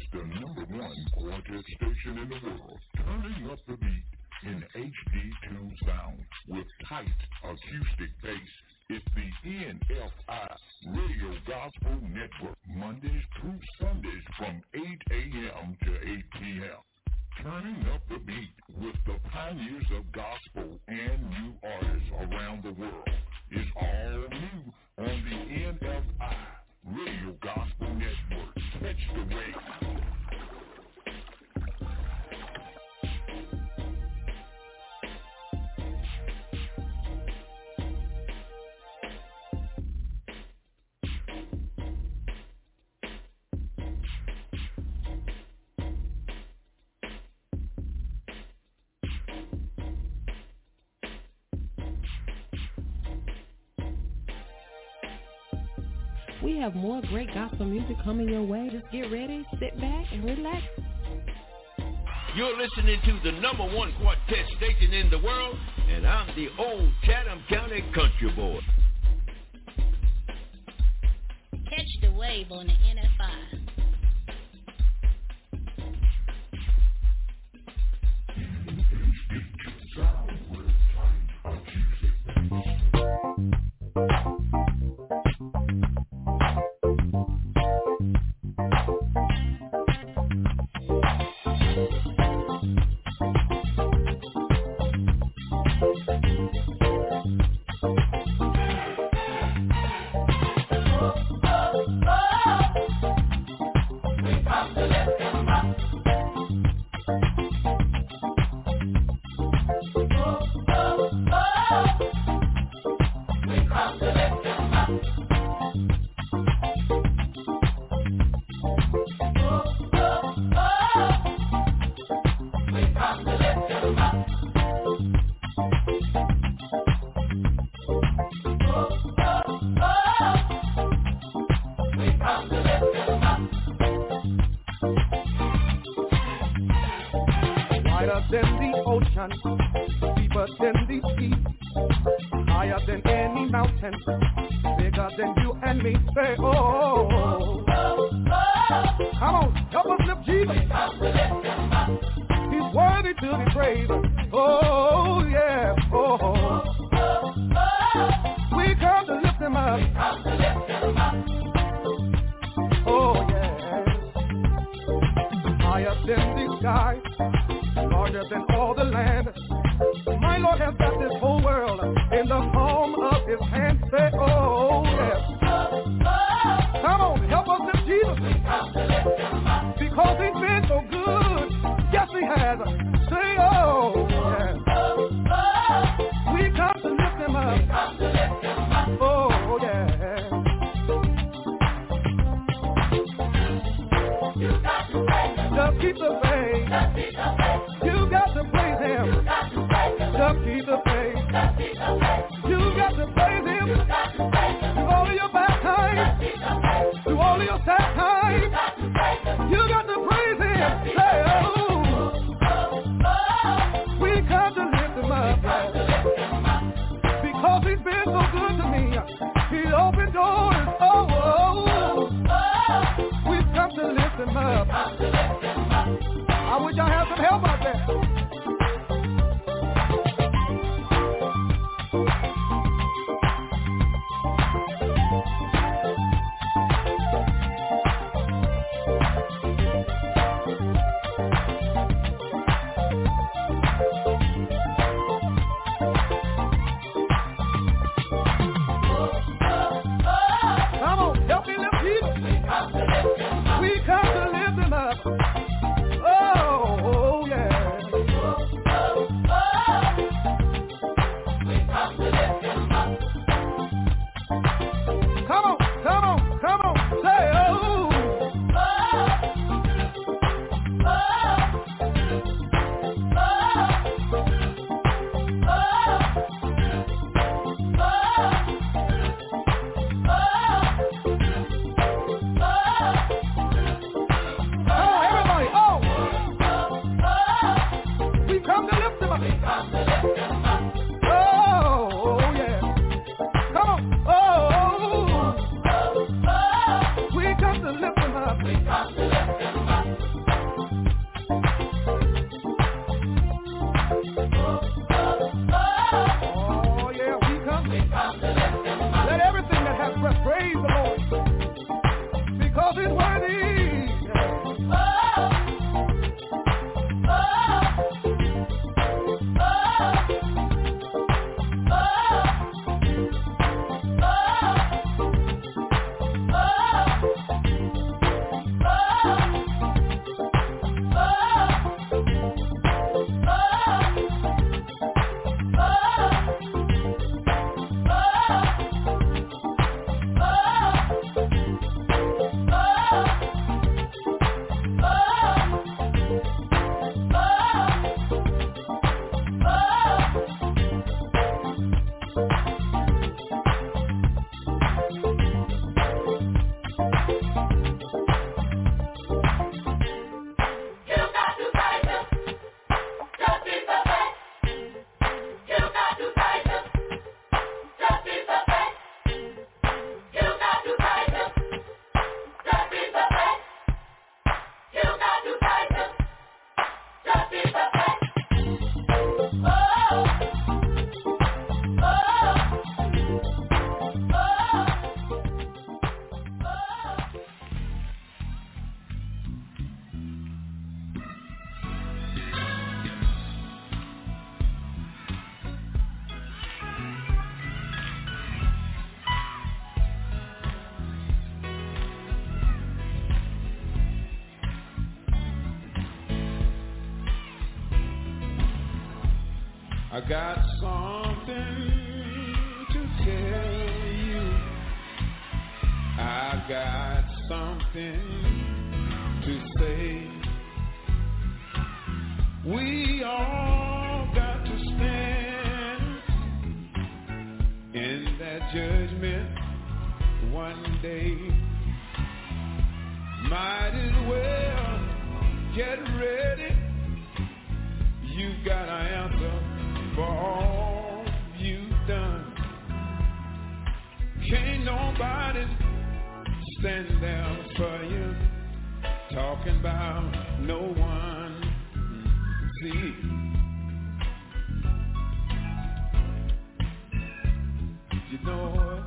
the #1 quartet station in the world, turning up the beat in HD2 sound with tight acoustic bass. It's the NFI Radio Gospel Network, Mondays through Sundays from 8 a.m. to 8 p.m. Turning up the beat with the pioneers of gospel and new artists around the world is all new on the NFI Radio Gospel Network. Catch the wave. We have more great gospel music coming your way. Just get ready, sit back, and relax. You're listening to the #1 quartet station in the world, and I'm the old Chatham County country boy. Catch the wave on the NFI. I got something to tell you. I got something to say. We all got to stand in that judgment one day. Might as well get ready. You got an answer for all you've done. Can't nobody stand there for you, talking about no one. See, you know what?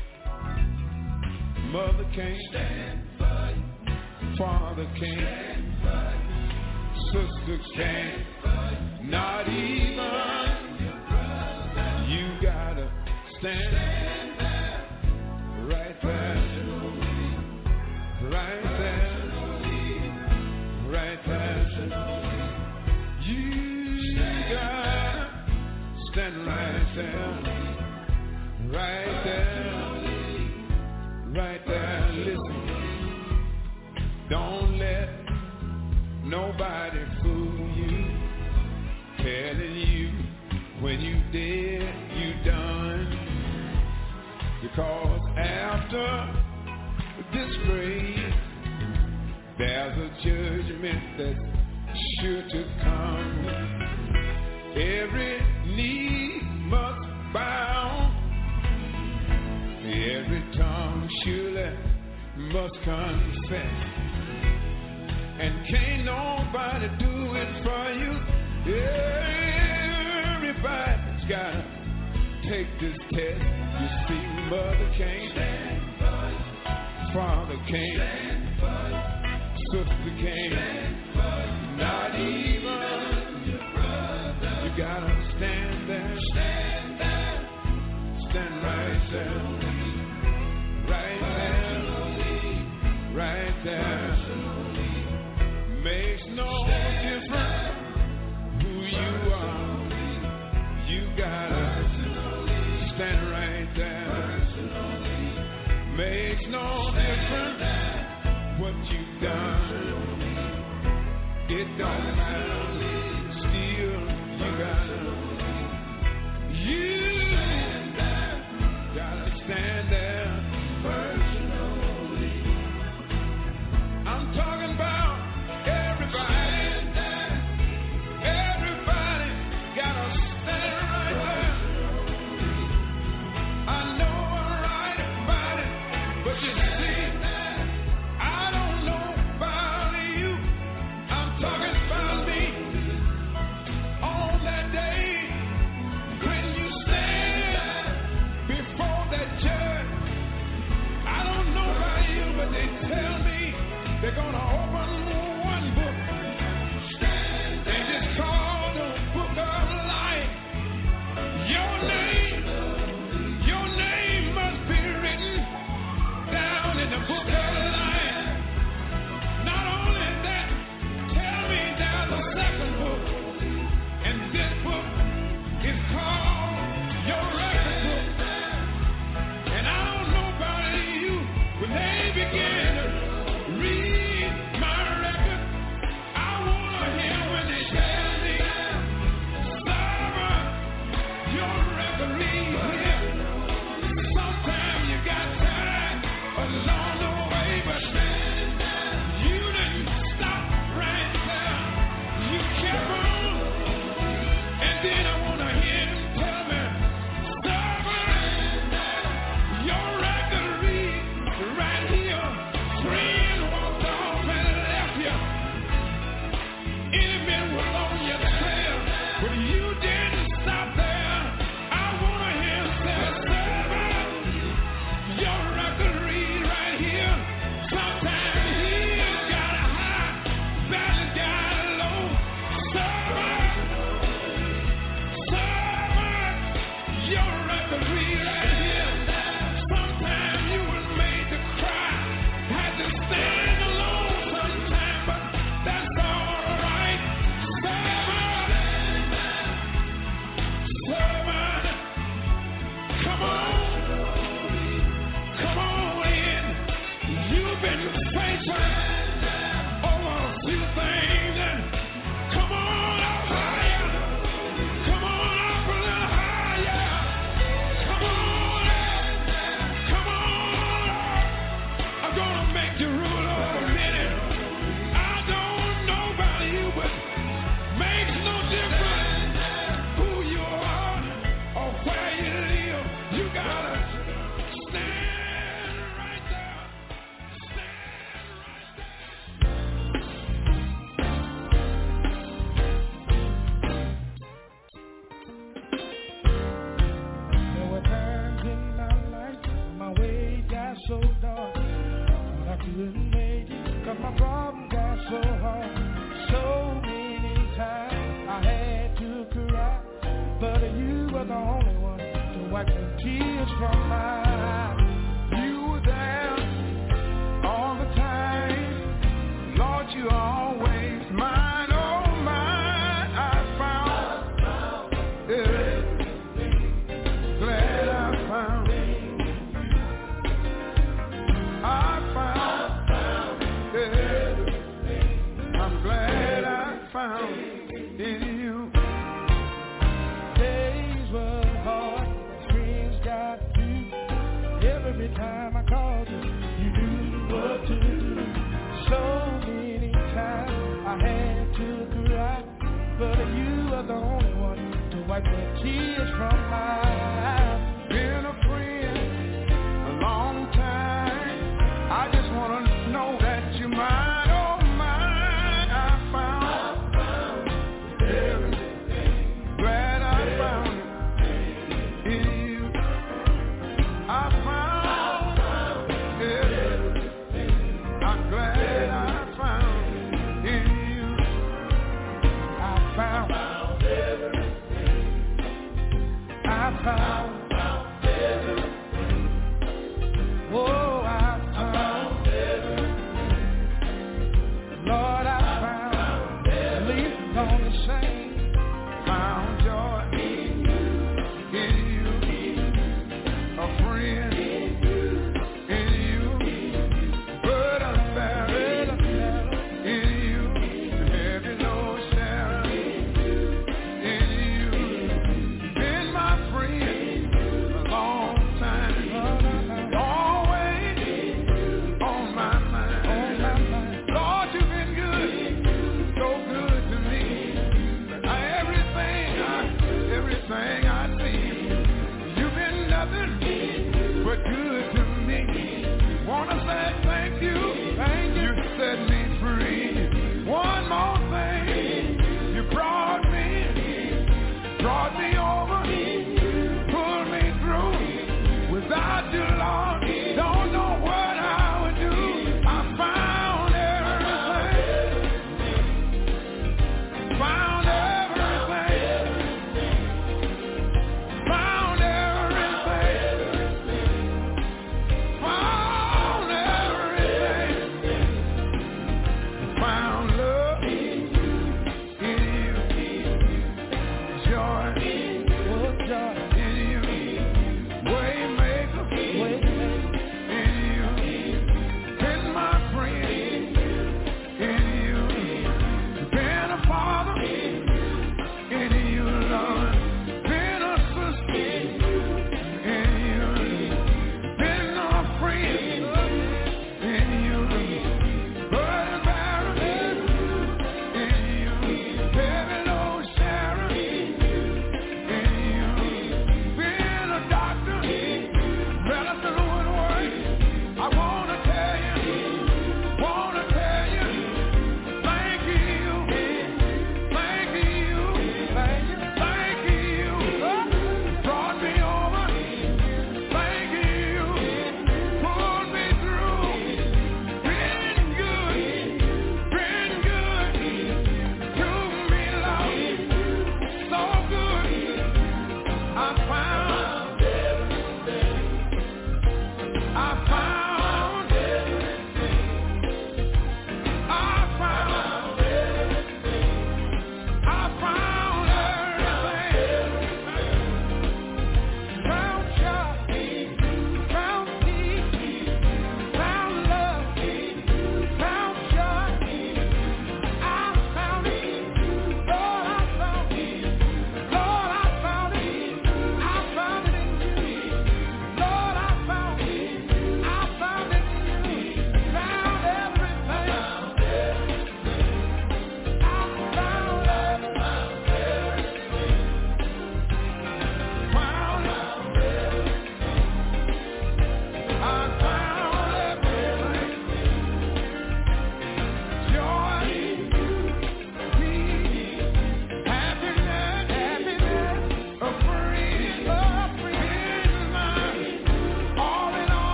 Mother can't stand for you. Father can't stand for you. Sister can't for you. Not even your brother. You gotta stand there, right there, right there, right there. You gotta stand right there, right there, right there. Listen, don't let nobody fool you, telling you when you did, you done. Because after this grave, there's a judgment that's sure to come. Every knee must bow, every tongue surely must confess. And can't nobody do it for you. Everybody's gotta take this test. You see, mother can't stand for you. Father can't stand for you. Sister can't stand for you. Not even your brother. You gotta stand there. Stand there. Stand right there. Right there. Right there. Makes no difference who you are. You gotta stand right there. Makes no difference what you've done. It don't matter. Still, you gotta stand there. I'm talking about everybody. Everybody gotta stand right there. I know I'm right about it, but you see, I don't know about you. I'm talking about me. On that day when you stand before that judge, I don't know about you, but they tell me they're gonna open one book. And it's called the Book of Life. Your name must be written down in the Book of Life. Not only that, tell me there's a second book. And this book is called your record book. And I don't know about you, when they begin to read problem got so hard, so many times I had to cry, but you were the only one to wipe the tears from my eyes. You were there all the time, Lord, you always mine, oh mine. I found, yeah, glad I found, I found, yeah, I'm glad I found in you. Days were hard, screens got you. Every time I called you, you knew what to do. So many times I had to cry, but you are the only one to wipe the tears from my eyes. Been a friend a long time, I just want to know that you're mine, oh mine. I found everything, glad I found it in you. I found everything, I'm glad I found it in you. I found everything, I found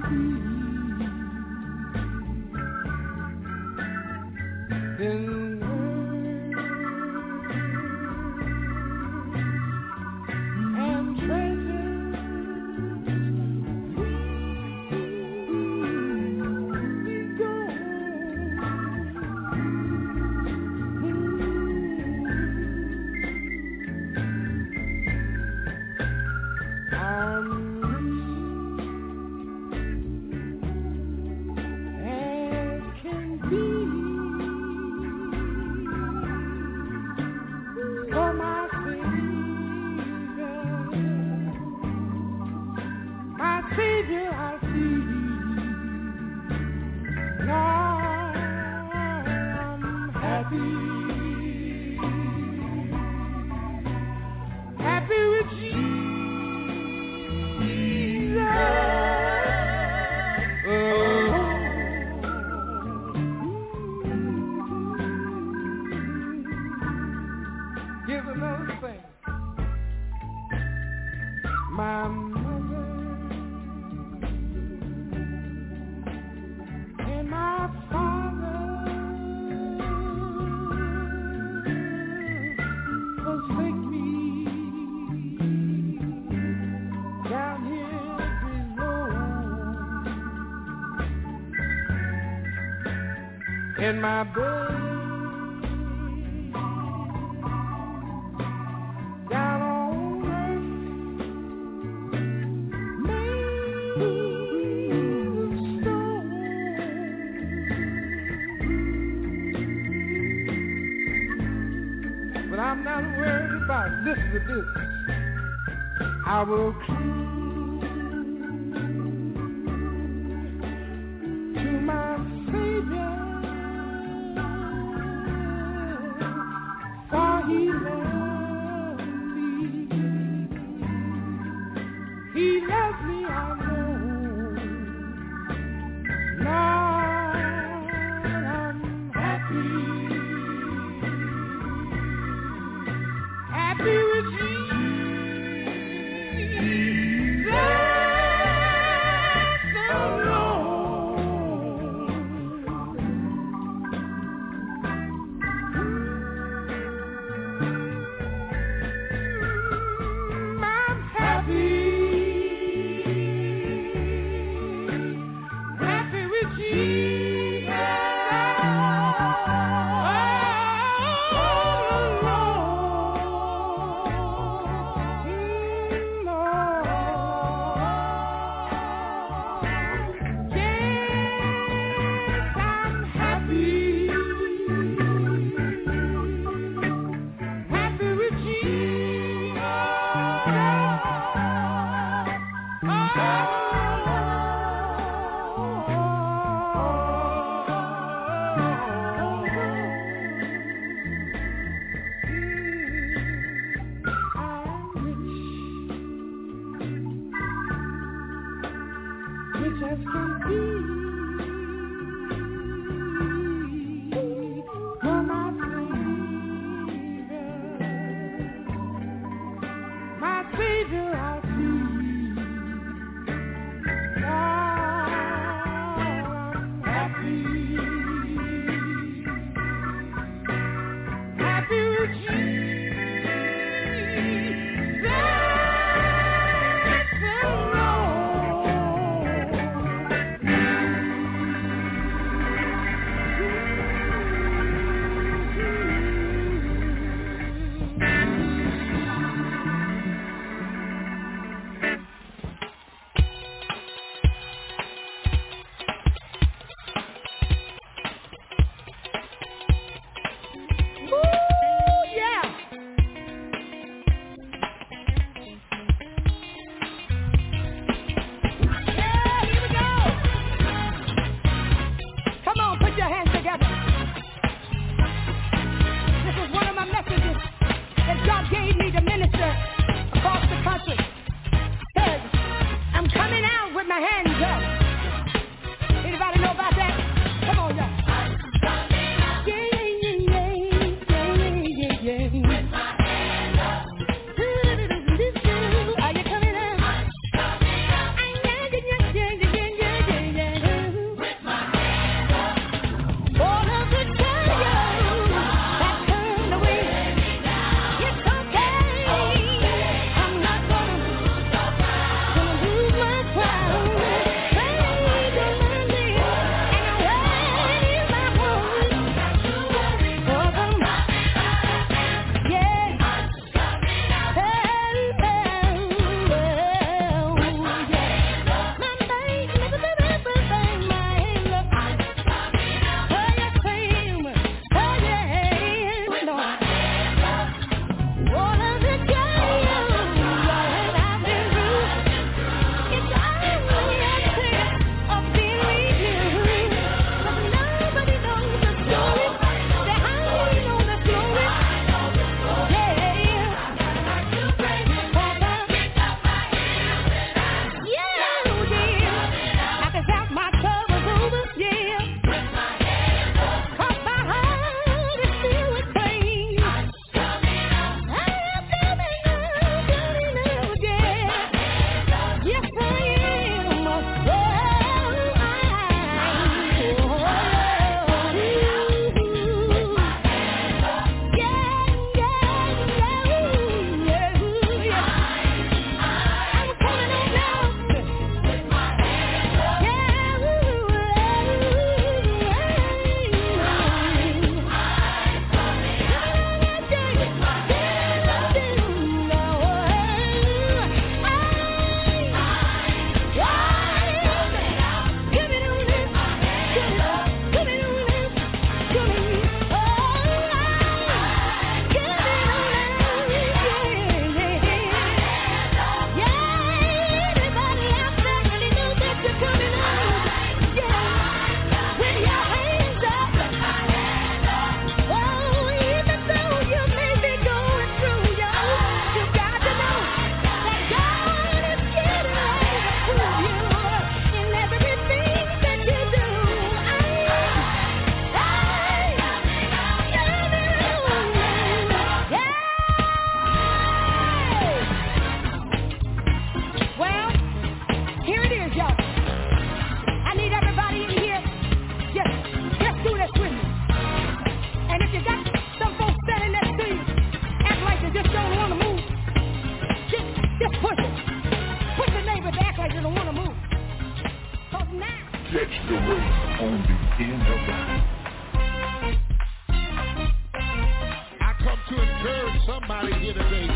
In my bed, down on earth, made of stone. But I'm not worried about it. Listen to this. I will cruise to my Savior. He loves me. He loves me, I know. Lord, I'm happy. Happy with Jesus alone. Yeah. the race on the NFI. I come to encourage somebody here today.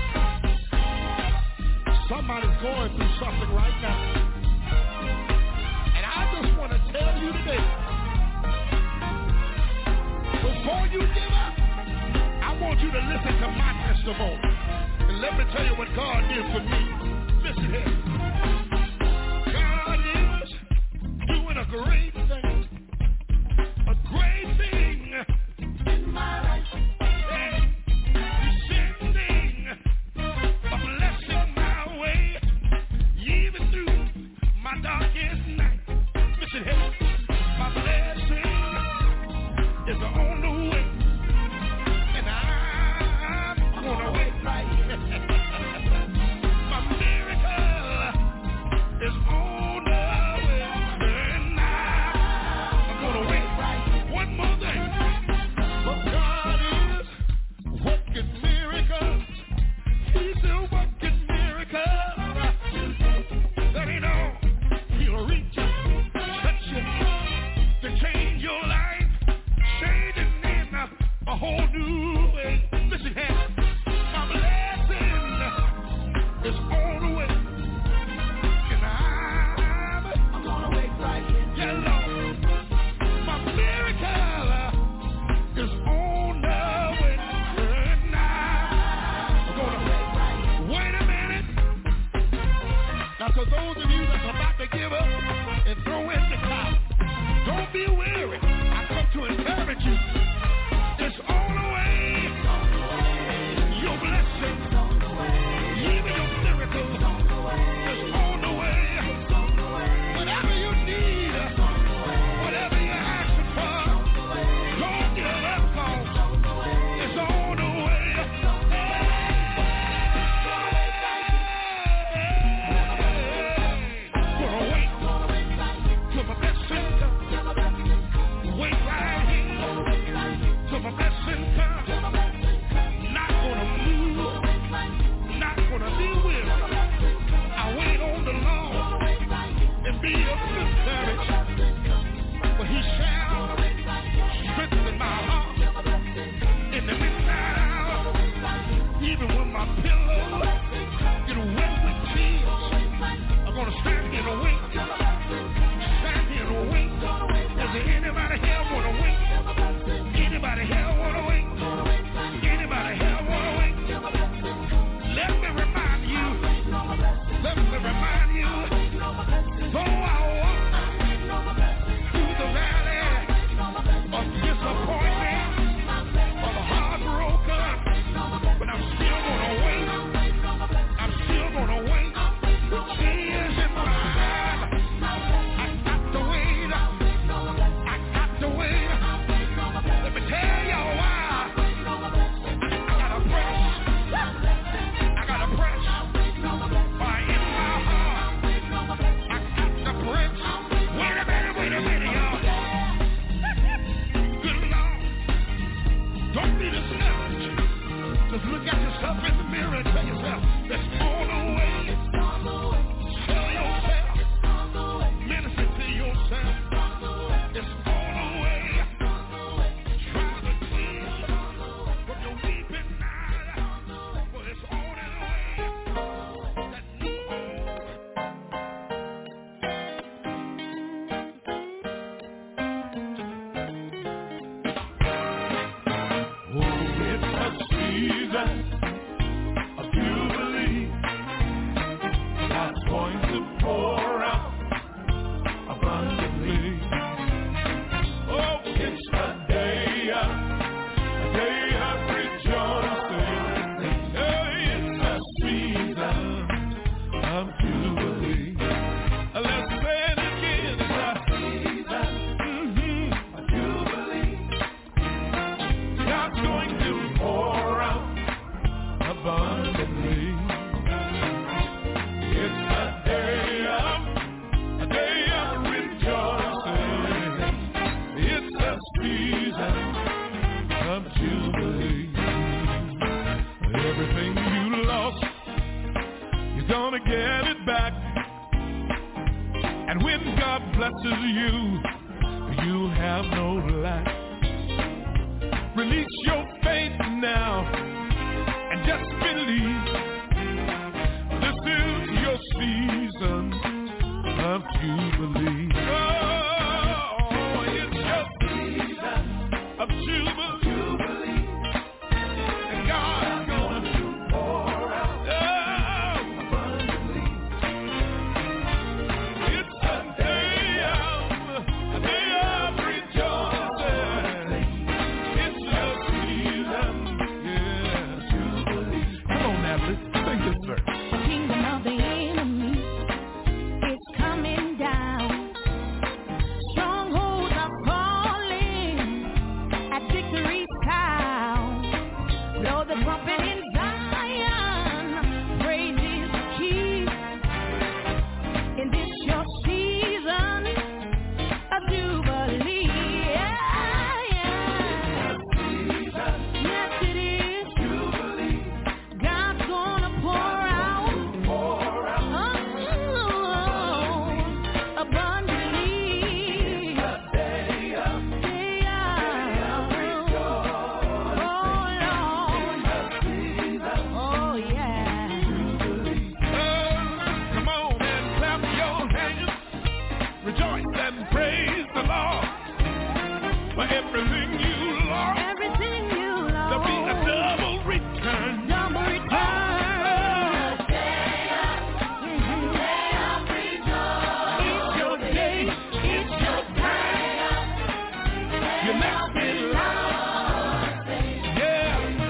Somebody's going through something right now. And I just want to tell you today, before you give up, I want you to listen to my testimony. And let me tell you what God did for me. Listen here. God is doing a great thing. A great thing in my life. He's sending a blessing my way, even through my darkest night. Listen here. My blessing is on the way. And I'm gonna wait right here. My miracle is on the way. And I'm gonna wait right here. One more thing. But God is working miracles. He's still working miracles. That ain't all. He'll reach you, touch you, to change your life. Changing in a whole new way. Listen here. My blessing is on the way. And I'm gonna wait right here. Yeah, Lord. My miracle is on the way. And I'm gonna wait right here. Wait a minute. Now, for those of you that's about to give up and throw in the towel, don't be weary. I come to encourage you. It's on the way. Your blessing, even your miracle, is on the way. Whatever you need, whatever you're asking for, don't give up, 'cause it's on the way. Gonna wait till my blessing comes. Wait right here till my blessing comes. Not gonna move, not gonna be weary. I wait on the Lord and be of good courage, for He shall strengthen my heart in the midnight hour. Even when my pillow get wet with tears, I'm gonna stand here and wait. Stand here and wait. Is there anybody here wanna wait? Anybody here wanna wait? Anybody here wanna wait? Let me remind you. Let me remind you. Though I walk through the valley of disappointment, of heartbroken, but I'm still gonna wait. I'm still gonna wait. Tears in my eyes. I got to wait. I got to wait. Let me tell y'all why. I gotta press. I gotta press. Why in my heart? I got to press. Wait a minute, y'all. Good Lord. Don't be discouraged. Just look at yourself in the mirror and tell yourself, it's on the way. Tell yourself. Minister to yourself. It's on the way. Try the tears from your weeping eyes, for it's on the way. That new home. Oh, it's a season of jubilee that's going to pour out abundantly. Oh, it's a day of rejoicing. Oh, it's a season of jubilee. Let's say it again. It's a season of jubilee. God's going to pour out abundantly. It's a day of rejoicing. It's a season of jubilee. Everything you lost, you're gonna get it back. And when God blesses you, Increase your faith now and just believe. This is your season of jubilee. Oh, it's your season of jubilee. And God's going to pour out abundantly. It's a day of rejoicing. It's your season, yeah, jubilee. Come on, Natalie, sing this verse. The kingdom of the enemy is coming down. Strongholds are falling at victory's sound. Blow the trumpet in Zion, praise is the key. In this your season of jubilee. Yeah, yeah. Yes, it is. Jubilee. God's gonna pour out abundantly. Day of oh yeah. Come on and clap your hands. Rejoice and praise the Lord for everything you lost. Everything you There'll be a love, double return. double return. It's your day. It's your time. You're next in line. Yeah.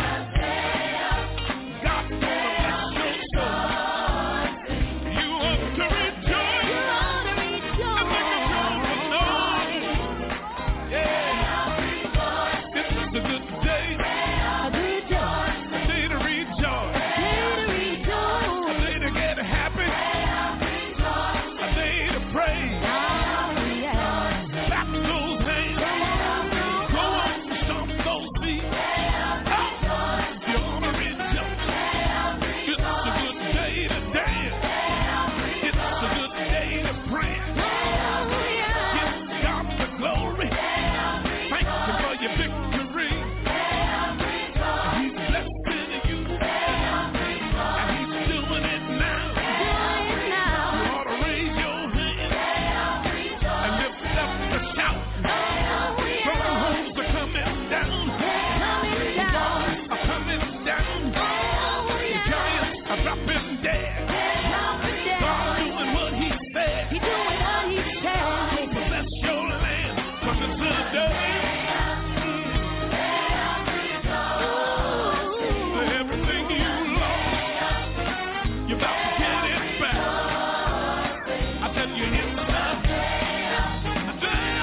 God's gonna bless your soul. You ought to rejoice. You ought to And make a joyful noise. Yeah. This is a good day. A good day. A day to rejoice. A day to get happy. A day to praise. Oh, yeah. Clap those hands. Go on and stomp those feet. Oh, you ought to rejoice. It's a good day to dance. It's a good day to pray. Give God the glory. Thank Him for your victory. He's blessing you. And He's doing it now. You ought to raise your hand and lift up the shout. Strongholds are coming down. Are coming down. Giants are dropping dead. God's doing what He said. Possess your land, 'cause it's a day. Everything you lost, you're about to get it back. I tell you, it's a day of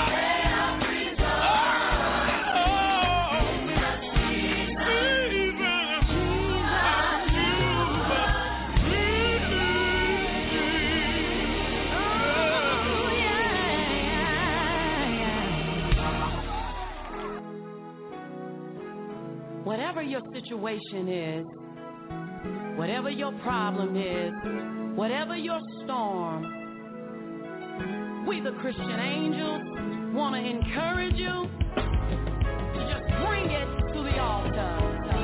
Whatever your situation is, whatever your problem is, whatever your storm, we the Christian Angels want to encourage you to just bring it to the altar.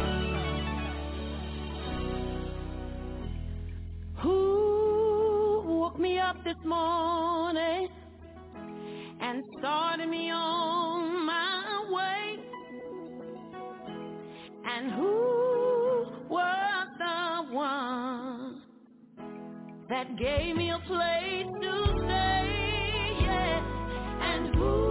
Who woke me up this morning and started me on my way? And who was the one that gave me a place to stay? Yeah. And who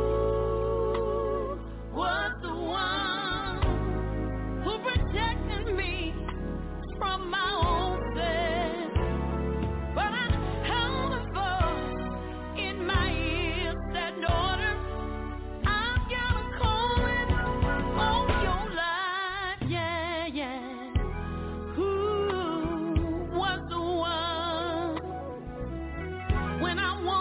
was the one who protected me from my own sin? But I held a voice in my ear that daughter, I've got a calling on your life. Yeah, yeah. Who was the one when I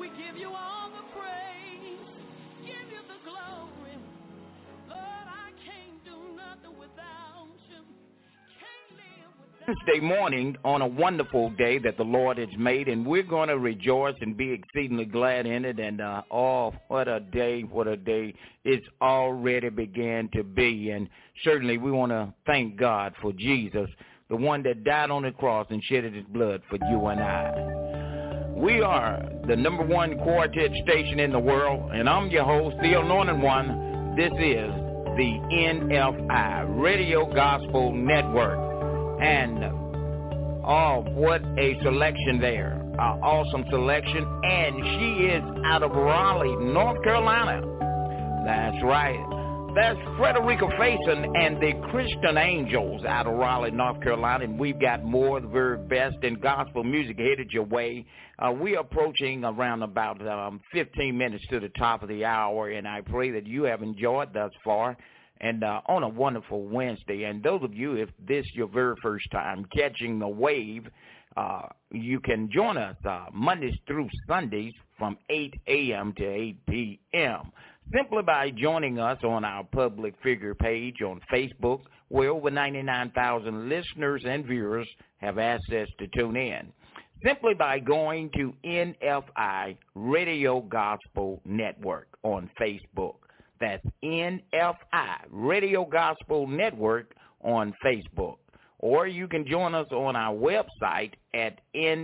We give you all the praise, give you the glory. Lord, I can't do nothing without you. Can't live without you. Wednesday morning on a wonderful day that the Lord has made, and we're going to rejoice and be exceedingly glad in it. And what a day it's already began to be. And certainly we want to thank God for Jesus, the one that died on the cross and shedded his blood for you and I. We are the number one quartet station in the world, and I'm your host, the Anointed One. This is the NFI Radio Gospel Network. And what a selection there. An awesome selection. And she is out of Raleigh, North Carolina. That's right. That's Frederica Faison and the Christian Angels out of Raleigh, North Carolina. And we've got more of the very best in gospel music headed your way. We're approaching around about 15 minutes to the top of the hour. And I pray that you have enjoyed thus far. And on a wonderful Wednesday. And those of you, if this is your very first time catching the wave, you can join us Mondays through Sundays from 8 a.m. to 8 p.m. simply by joining us on our public figure page on Facebook, where over 99,000 listeners and viewers have access to tune in. Simply by going to NFI Radio Gospel Network on Facebook. That's NFI Radio Gospel Network on Facebook. Or you can join us on our website at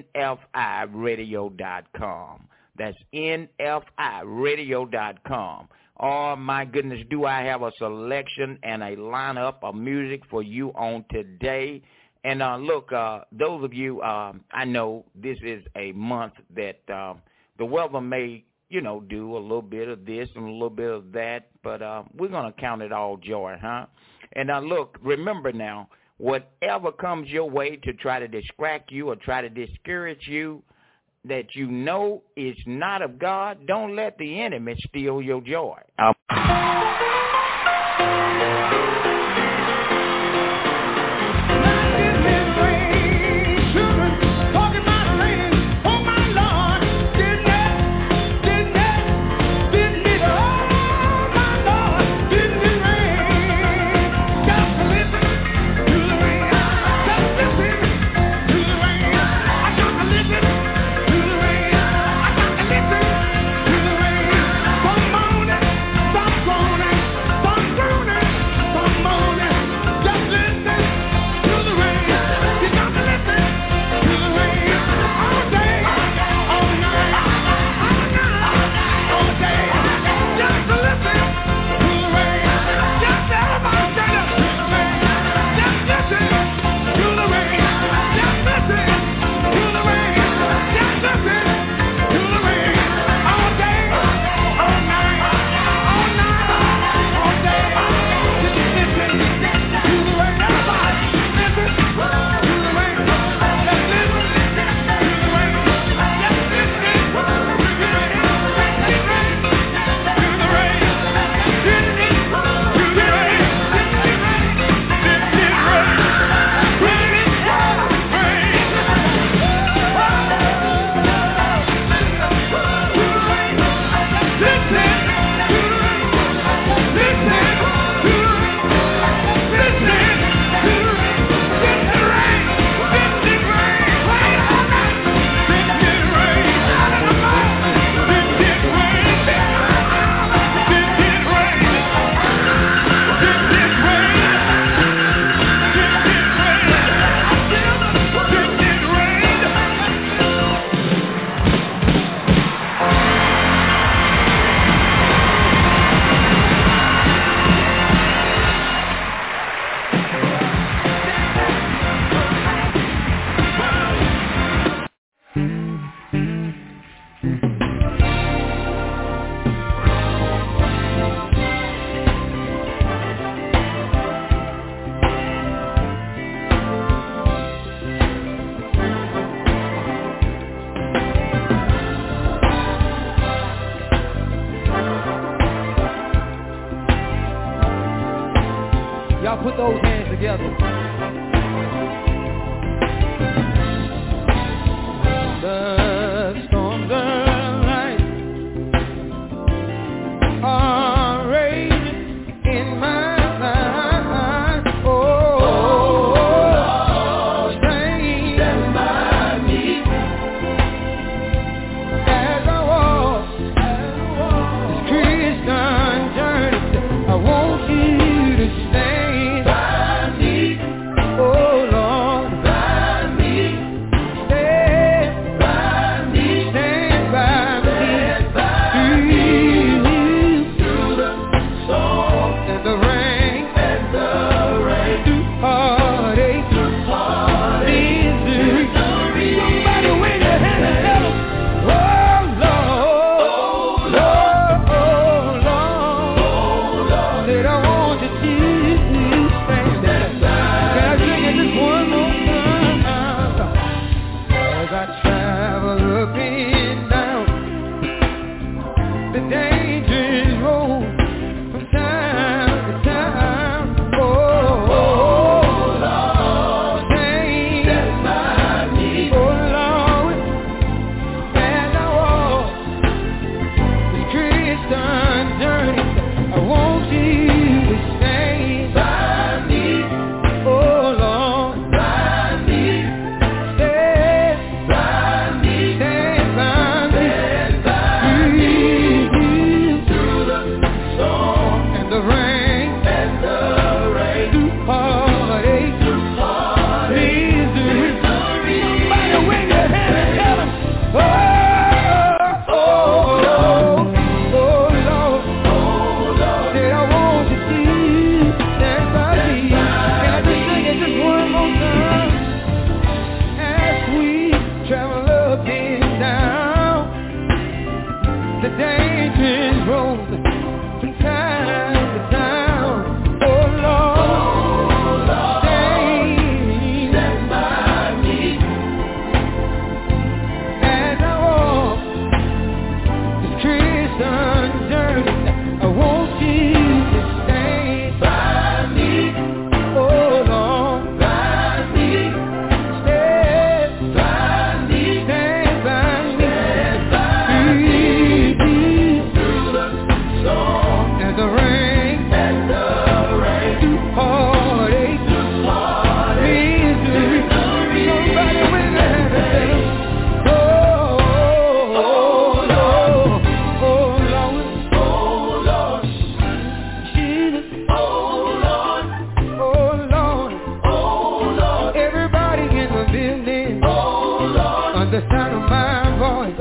nfiradio.com. That's nfiradio.com. Oh, my goodness, do I have a selection and a lineup of music for you on today. And look, those of you, I know this is a month that the weather may do a little bit of this and a little bit of that, but we're going to count it all joy, huh? And look, remember now, whatever comes your way to try to distract you or try to discourage you that you know is not of God, don't let the enemy steal your joy. Put those hands together. The stronger light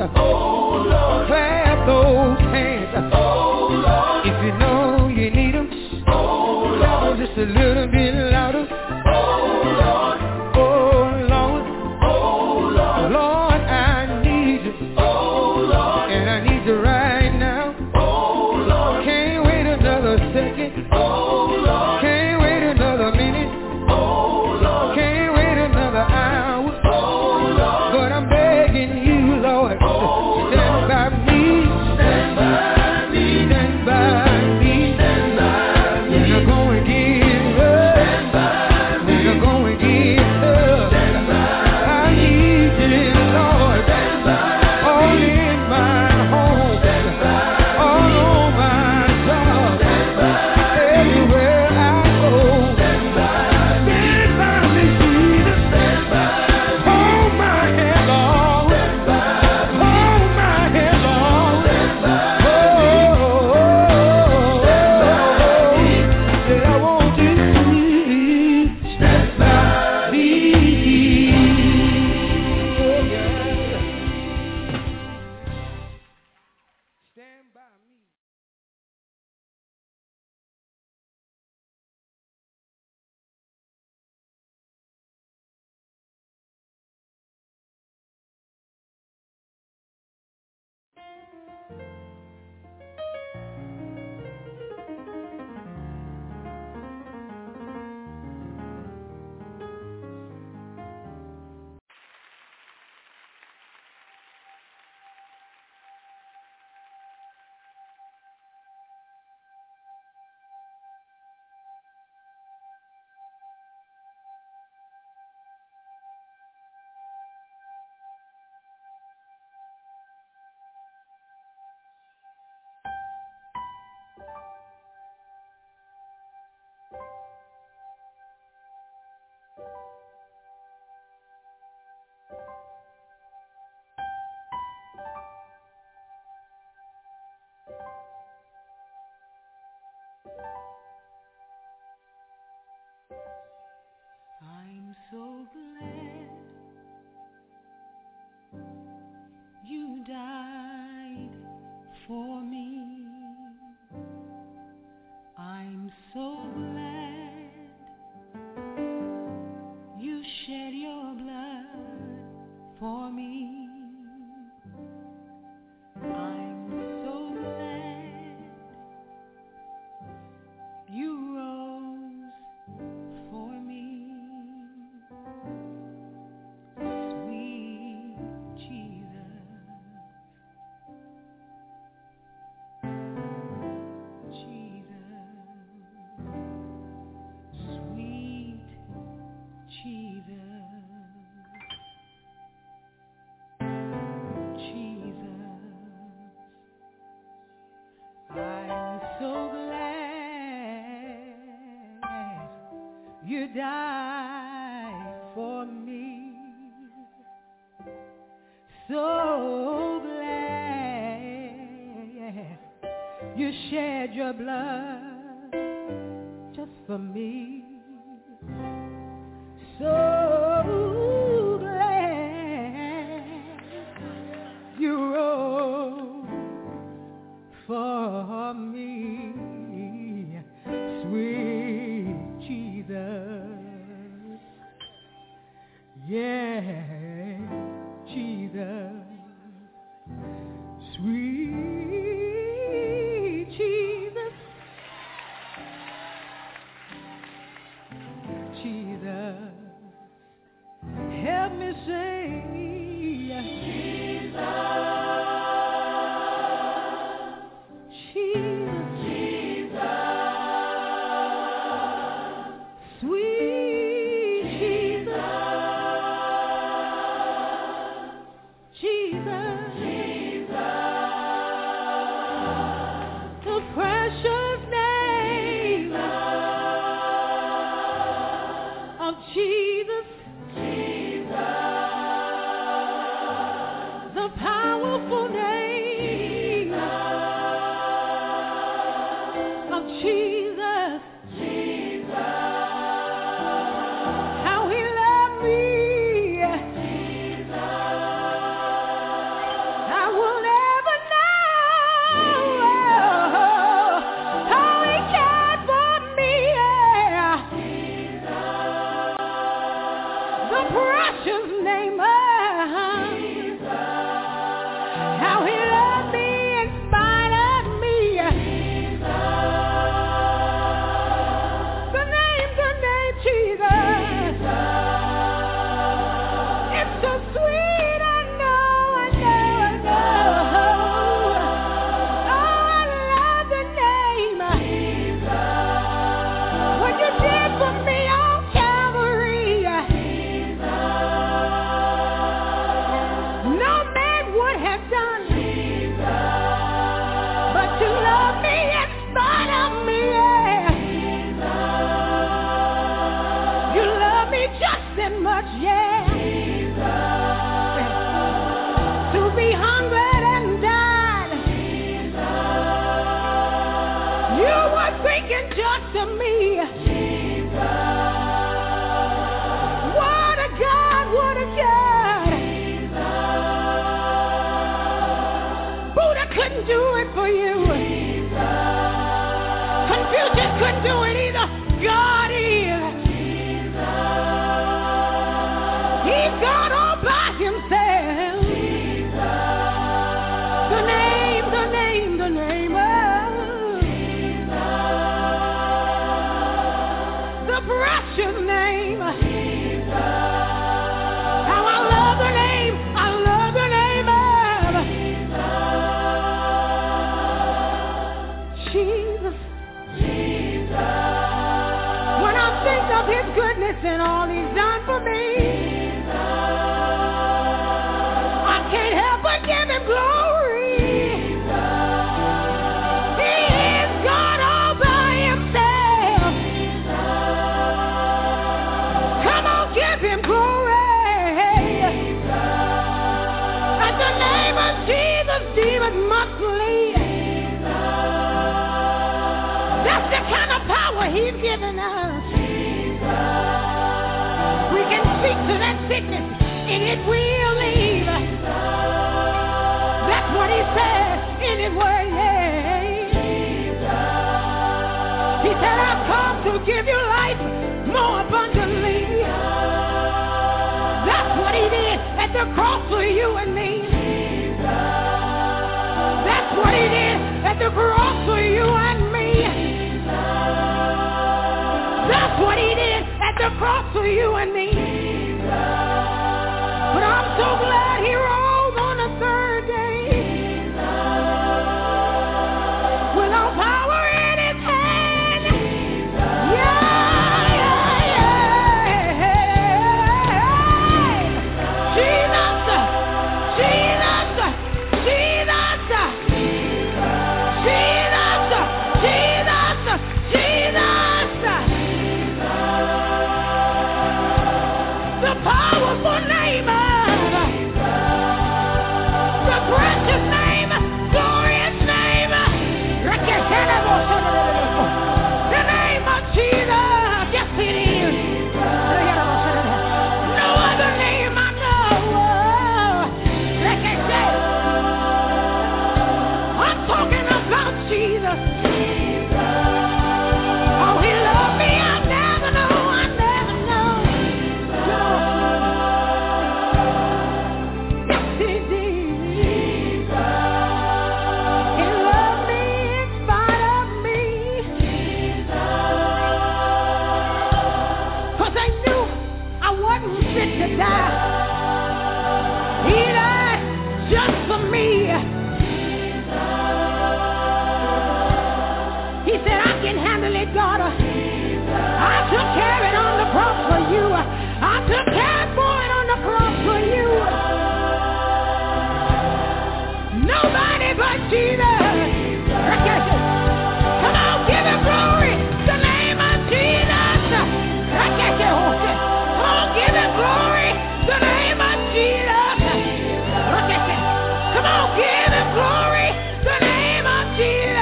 Oh, Lord. Clap those hands. Oh, Lord. If you know you need them. Oh, Lord. Just a little bit louder. Oh, Lord. Oh, Lord. Oh, Lord. Lord, I need you. Oh, Lord. And I need you right now. Oh, Lord. Can't wait another second. Oh, Lord. Can't wait another minute. Oh, Lord. Can't wait another hour. Oh, Lord. But I'm begging you, Lord. Oh, stand by me. Stand by me. Stand by me. Stand by me. When I'm going to get up. Stand by me. When I'm going to get up. Stand by me. I need you, Lord. Stand by me. All in my home. Stand by me. All on my job. Stand by me. Everywhere I go. Stand by me. Stand by me, Jesus. Stand by me. Hold my hand, Lord. Stand by me. Hold my hand, Lord. Stand by me. Said I want you to stand by me. Oh, yeah. Stand by me. I'm so glad you died for me. I'm so glad you shed your blood for me. I'm so glad you rose for me. Sweet Jesus, sweet Jesus, I'm so glad you died for me. So glad you shed your blood just for me. So glad you rose for me, sweet Jesus. Yeah, Jesus, sweet Jesus, Jesus, help me sing, Jesus, Jesus, sweet Jesus, the precious name of Jesus, the powerful name of Jesus, how he loved me, speaking just to me. What a God, what a God. Buddha couldn't do it for you. Confucius couldn't do it either. God is. He's God all by himself. The name of the precious name. How I love the name. I love the name of Jesus. When I think of his goodness and all he's done for me, I can't help but give him glory. He is God all by himself. Come on, give him glory. At the name of Jesus, demons must flee. That's the kind of power he's given us. We can speak to that sickness and it will leave. That's what he said in his word. He said, I've come to give you life more abundantly. That's what he did at the cross for you and me. That's what he did at the cross for you and me. That's what he did at the cross for you and me. But I'm so glad he rose on the third day with all power in his hand. Powerful name of the precious name, glorious name, the name of Jesus. Yes, it is. No other name I know. Like I said, I'm talking about Jesus. Oh, he loved me. I never know. Daughter, I took care of it on the cross for you. I took care for it on the cross for you. Nobody but Jesus. Come on, give him glory. The name of Jesus. Come on, give him glory. The name of Jesus. Come on, give him glory. The name of Jesus.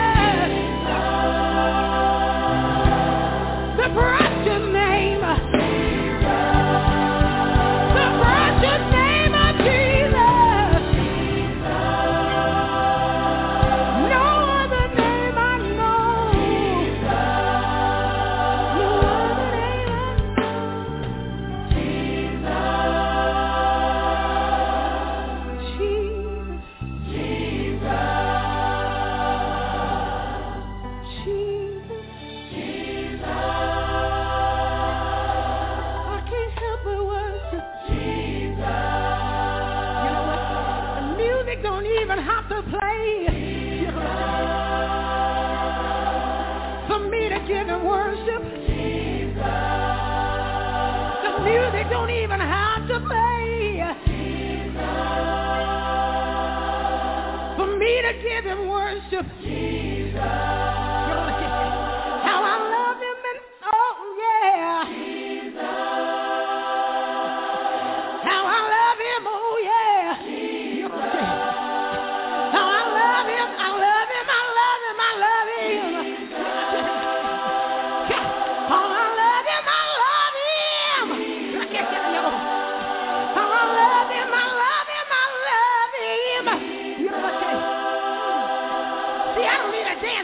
The precious name of Jesus. No other name I know. No other name I know. Jesus. Don't even have to play for me to give him worship. The music don't even have to play for me to give him worship. How I love him and oh yeah. How I love him, oh yeah. How I love him, I love him, I love him, I love him.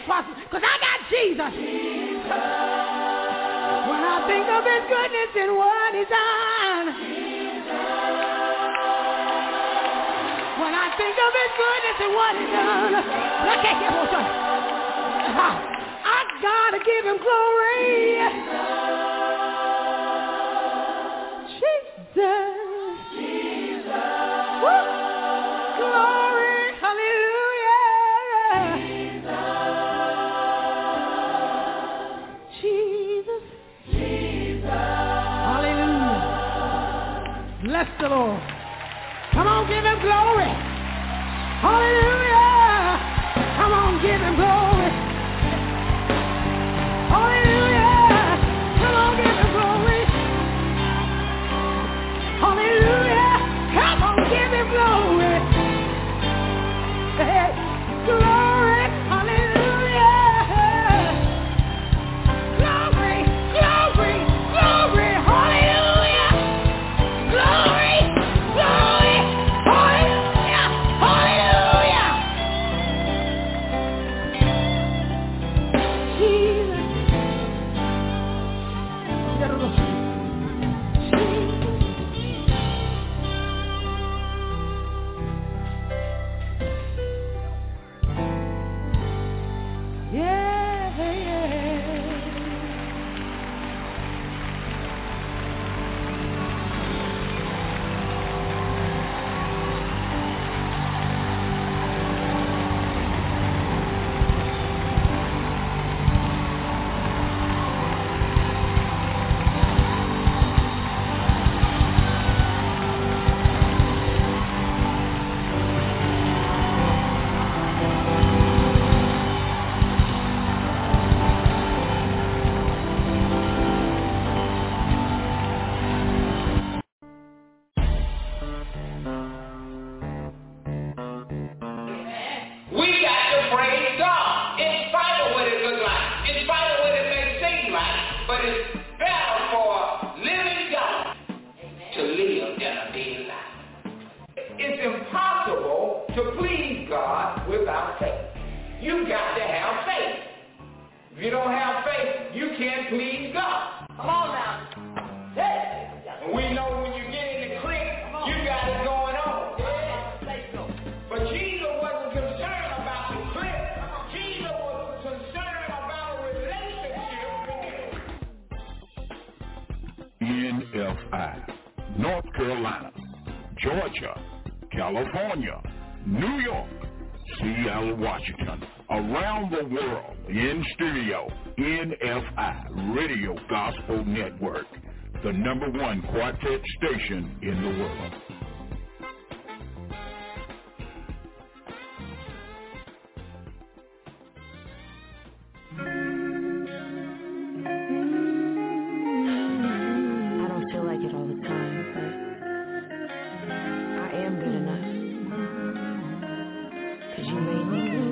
prosper, because I got Jesus. When I think of his goodness and what he's done, when I think of his goodness and what he's done, I gotta give him glory. Jesus. Woo. Glory, hallelujah. Jesus. Hallelujah. Bless the Lord. Come on, give him glory. Hallelujah. Come on, give him glory. Hallelujah. Come on, give him glory. Hallelujah. Come on, give him glory. Hey, glory. Hallelujah. Glory, glory, glory. Hallelujah. Glory, glory. Hallelujah. Hallelujah. Jesus. We got to praise God in spite of what it looks like, in spite of what it may seem like, but it's better for a living God to live than a dead life. It's impossible to please God without faith. You've got to have faith. If you don't have faith, you can't please God. Come on now. Hey. And we know when you get in the clique, you got it going on. But Jesus wasn't concerned about the clique. Jesus was concerned about a relationship with him. NFI, North Carolina, Georgia, California, New York, Seattle, Washington, around the world, in studio, NFI Radio Gospel Network, the #1 quartet station in the world. I don't feel like it all the time, but I am good enough. 'Cause you made me good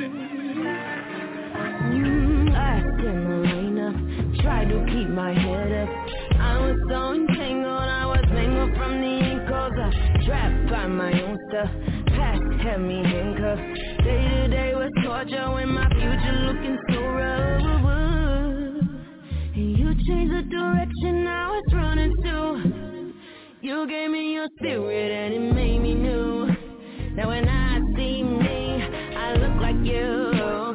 enough. I spent the rain up, tried to keep my head up. I was so entangled, I was mangled from the ankles up. Trapped by my own stuff, past had me handcuffed. Day to day was torture when my future looking so rough. And you changed the direction I was running to. You gave me your spirit and it made me new. Now when I see me, I look like you.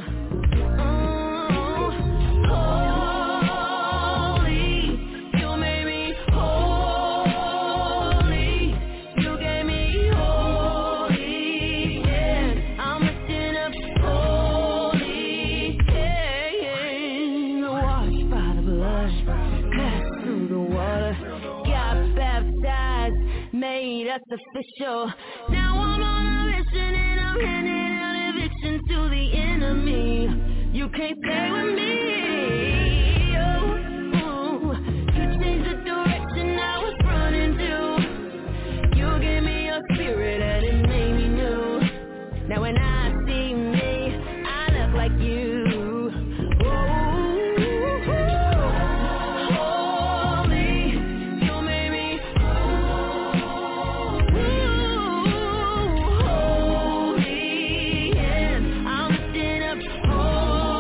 Official. Now I'm on a mission and I'm handing out eviction to the enemy. You can't stay with me. Oh, you changed the direction I was running to. You gave me your spirit and it made me new. Now when I see me, I look like you. Oh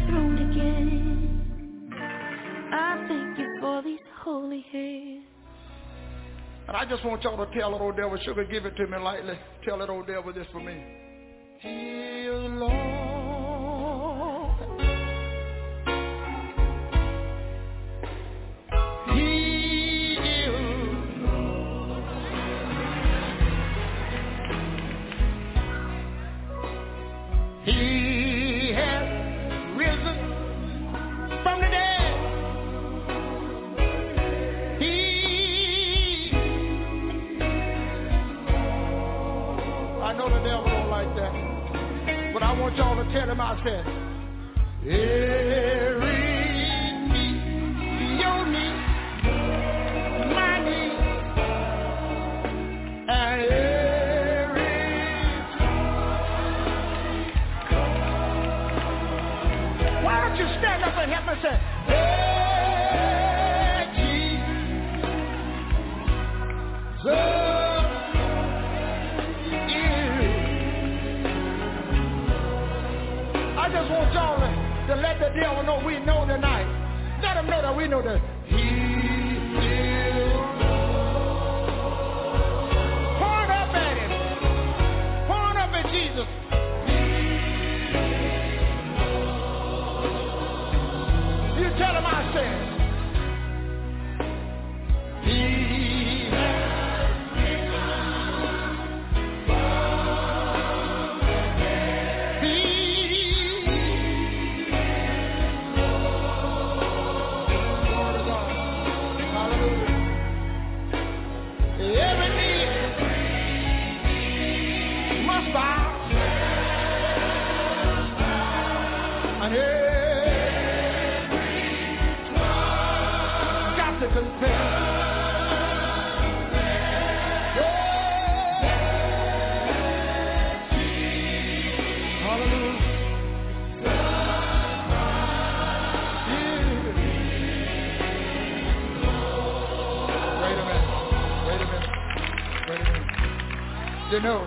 throne again. I thank you for these holy hands. And I just want y'all to tell that old devil, sugar, give it to me lightly. Tell that old devil this for me. Dear Lord, dear Lord, He has risen from the dead. I know the devil don't like that, but I want y'all to tell him I said, every knee, your knee, my knee, and every tongue. Why don't you stand up and help me say, hey, Jesus. I just want y'all to let the devil know we know tonight. Let him know that we know that He is. Point up at him. Point up at Jesus. You tell him I said, He has you know,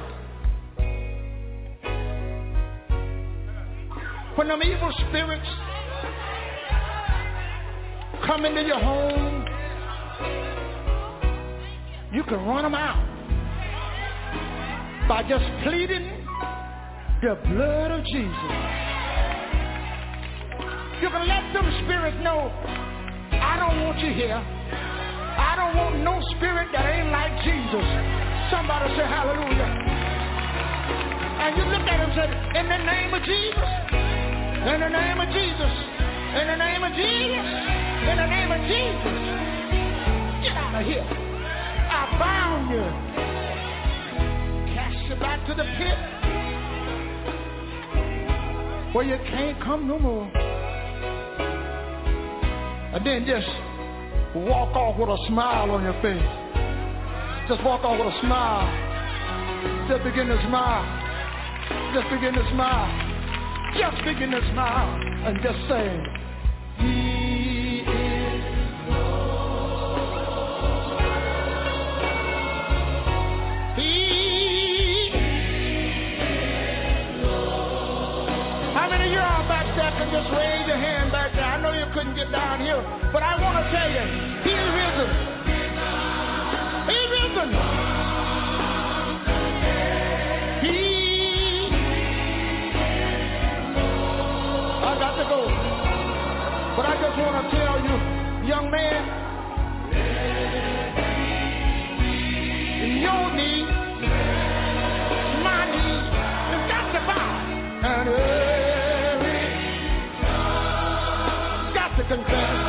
when them evil spirits come into your home, you can run them out by just pleading the blood of Jesus. You can let them spirits know, I don't want you here. I don't want no spirit that ain't like Jesus. Somebody say hallelujah. And you look at him and say, in the name of Jesus, in the name of Jesus, in the name of Jesus, in the name of Jesus, get out of here. I bound you. Cast you back to the pit where you can't come no more. And then just walk off with a smile on your face. Just walk off with a smile. Just begin to smile. Just begin to smile. Just begin to smile. And just say, He is Lord. He is Lord. How many of you are back there can just raise your hand back there? I know you couldn't get down here, but I want to tell you, He is risen. He's risen. I got to go. But I just want to tell you, young man, your knee, my knee, has got to bow. And every got to confess.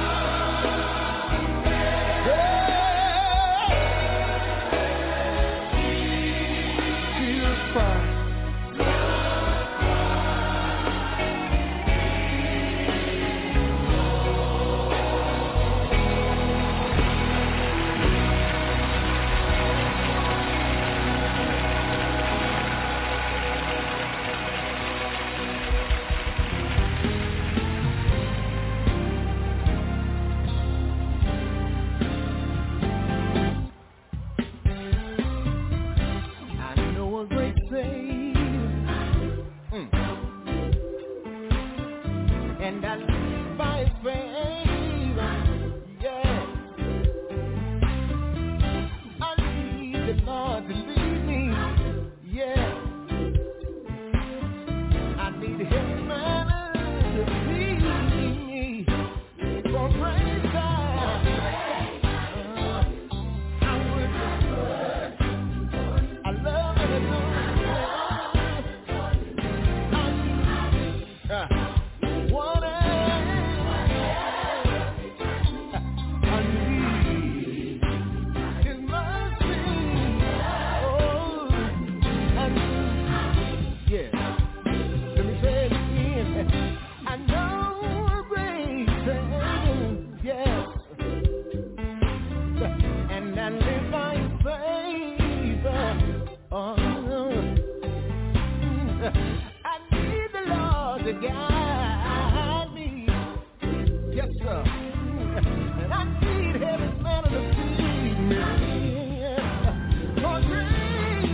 guide me. Yes, sir. And I need heaven's manna to feed me. For grace,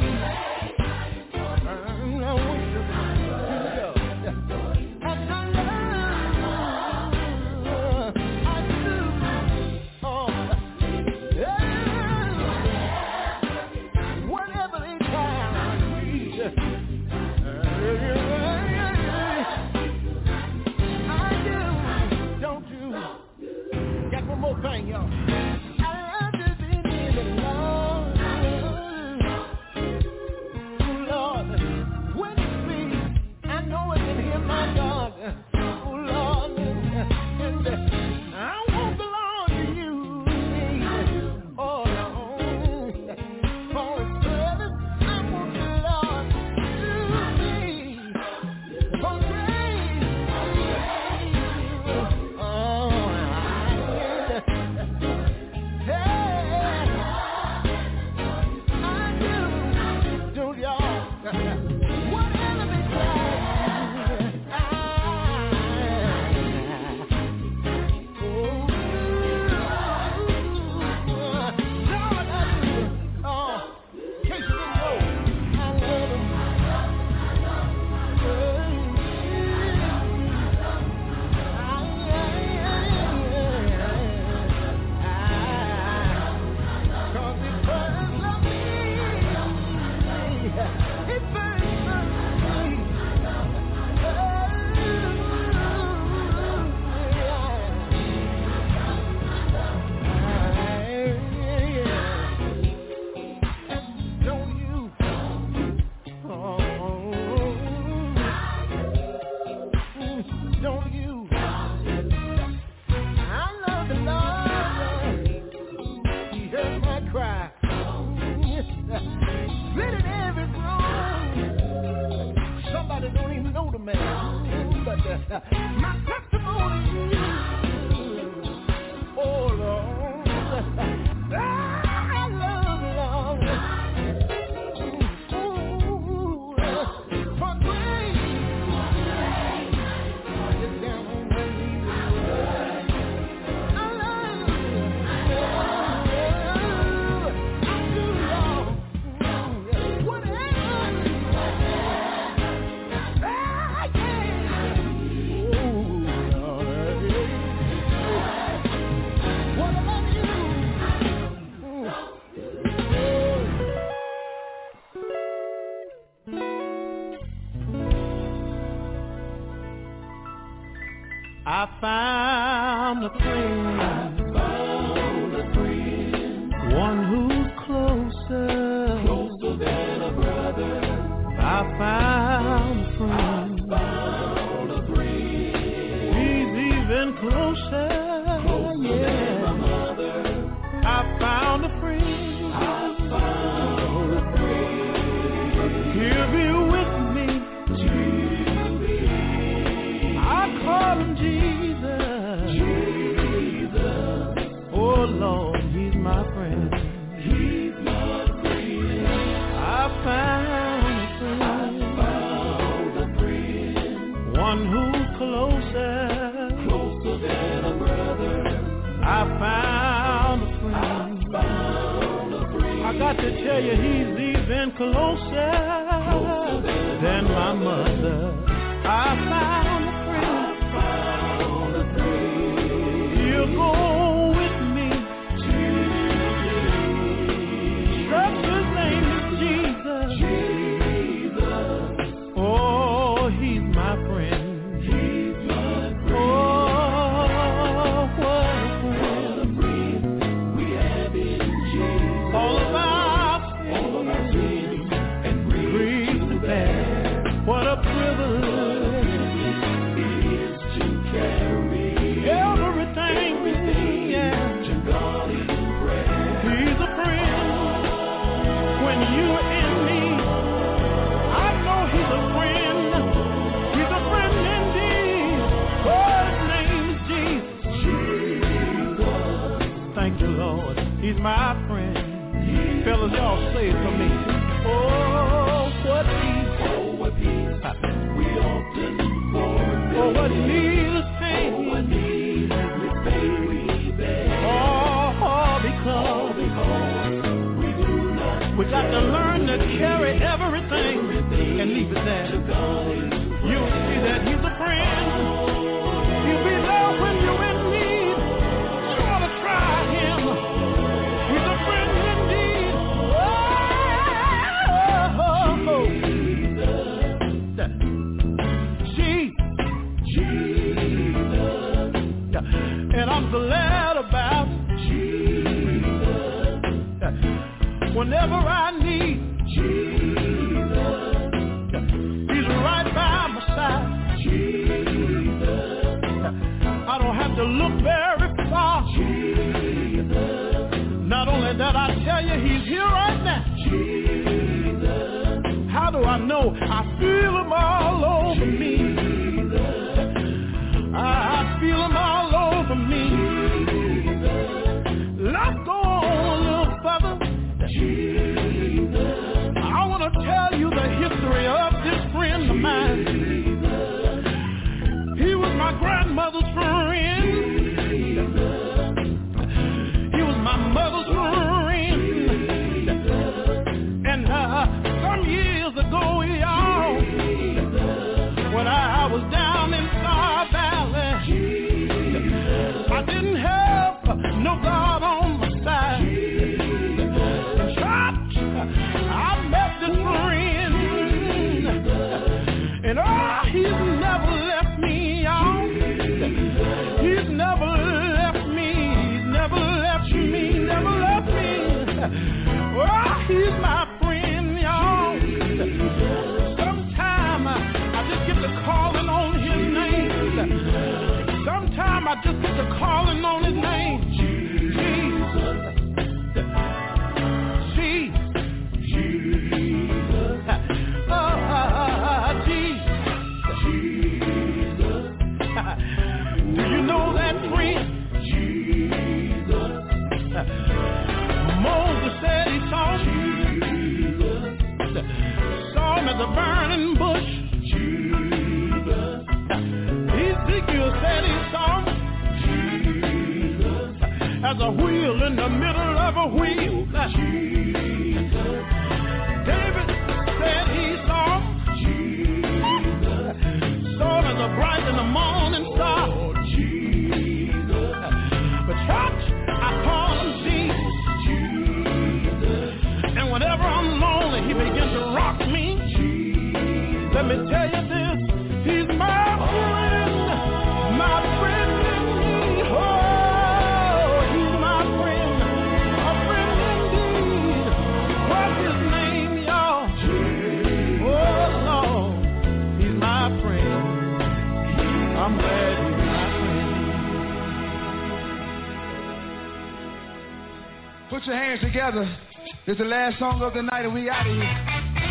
I want you to go. And I love, I do. Oh, yeah. Whatever they find me, I do. Don't you? Got one more thing, y'all. I love to be near the Lord. Lord, when you speak, I know I can hear my God. Oh, Lord, and I want the Lord to use me. Oh, Lord, for His service, I want the Lord to use me. For grace, oh, don't y'all? Whatever they try, Lord, I do. Oh, in case you didn't know, I love Him. Cause it burns of me. It burns of me. Don't you? Don't you? I love the Lord. He heard my cry. Split every throne. Somebody don't even know the man, but my testimony is, oh Lord, I love the Lord. Ooh, for grace, get down on my knees. I love you, Lord. Whatever. I found a friend, one who's closer than a brother. I found a friend, he's even closer than my mother. I found a friend, he'll be with me. I call him Jesus. Oh Lord, he's my friend. I found a friend, one who's closer than a brother. I found a friend. I got to tell you, he's even closer than my mother. I found a friend. He'll go with me. Trust his name is Jesus. Oh, he's my friend. Oh, what a friend we have in Jesus. All of our sins and grief to bear. know I feel them all over me. I feel them all over me. Let's go on a little further. I want to tell you the history of this friend of mine. He was my grandmother's friend. He was my mother's friend. And some years ago, y'all, when I was down in Star Valley, I didn't have no God on my side. Church, I met this friend, and he's never left me, y'all. He's never left me. He's never left me. Never left me. Oh, he's my friend, y'all. Sometime I just get to calling on his name. Sometime I just get to calling on his name. Jesus. Jesus. Jesus. Do you know that friend? Jesus. Moses said he saw Jesus. Saw him at the burning bush. Jesus. Ezekiel said he saw him. Jesus. As a wheel in the middle of a wheel. Jesus. David said he saw him. Jesus. Saw him as a bright in the morning star. Jesus. But church, I call him Jesus. Jesus. And whenever I'm lonely, he begins to rock me. Jesus. Let me tell you this, he's my friend indeed. Oh, he's my friend, a friend indeed. What's his name, y'all? Oh, Lord, he's my friend. I'm glad he's my friend. Put your hands together. It's the last song of the night and we out of here.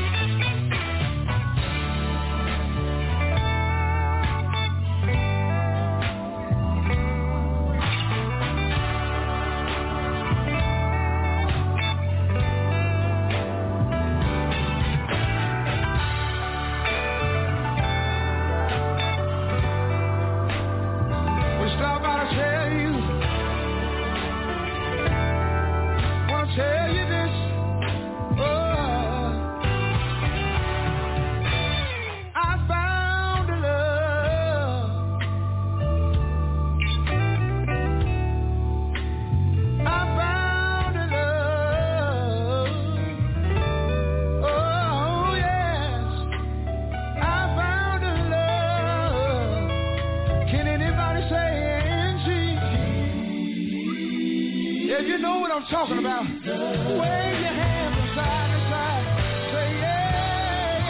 Talking about wave your hands from side to side, say yeah,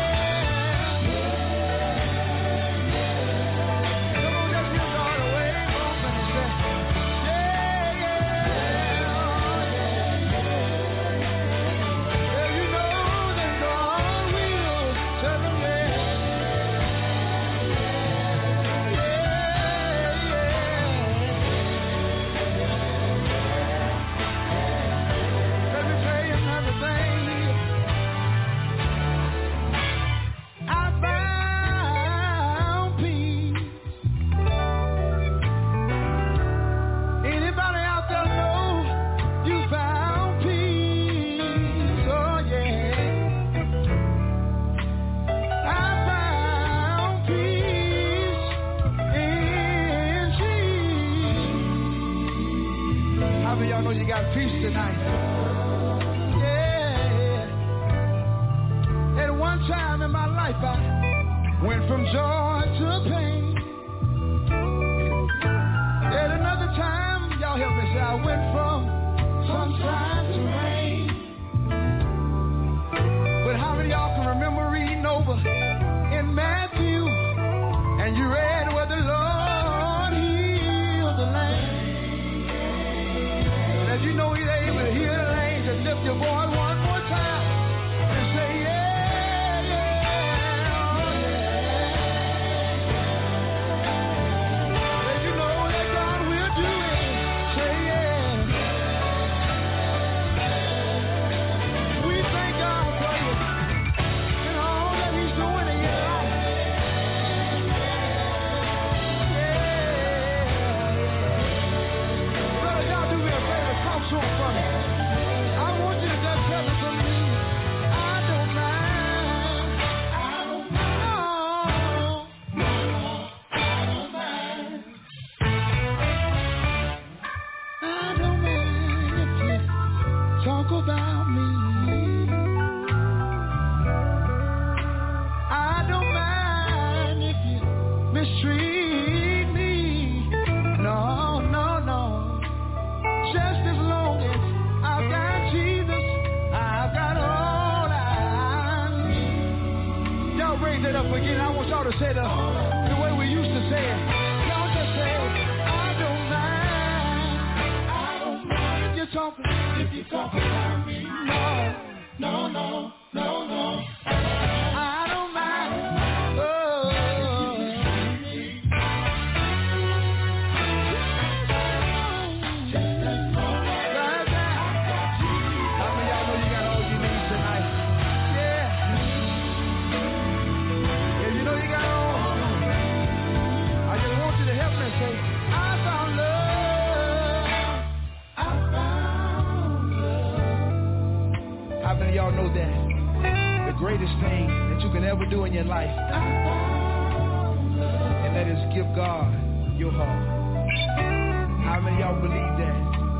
yeah. Come on, just give God a wave off and say yeah, yeah. Yeah, you know that God will tell them you got peace tonight. Yeah. At one time in my life, I went from joy to pain. At another time, y'all help me say, I went from sunshine to rain. But how many of y'all can remember reading over in Matthew, and you read where the Lord healed the lame? You know he's able to heal the lame. Just lift your voice one more time and say, yeah, yeah. raise it up again. I want y'all to say the way we used to say it. Y'all just say, I don't mind if you're talking about me. No. I don't mind. How many of y'all know that the greatest thing that you can ever do in your life, and that is give God your heart? How many of y'all believe that?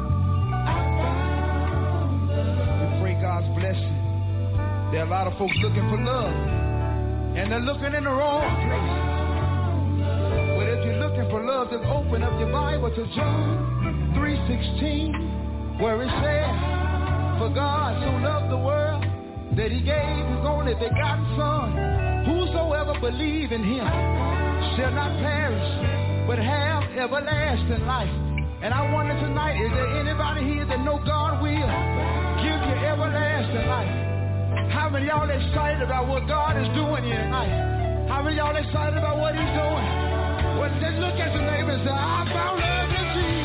We pray God's blessing. There are a lot of folks looking for love, and they're looking in the wrong place. But if you're looking for love, just open up your Bible to John 3:16, where it says, for God so loved the world that he gave his only begotten Son. Whosoever believe in him shall not perish, but have everlasting life. And I wonder tonight, is there anybody here that know God will give you everlasting life? How many of y'all excited about what God is doing here tonight? How many of y'all excited about what he's doing? Well, just look at your neighbor and say, I found love in Jesus.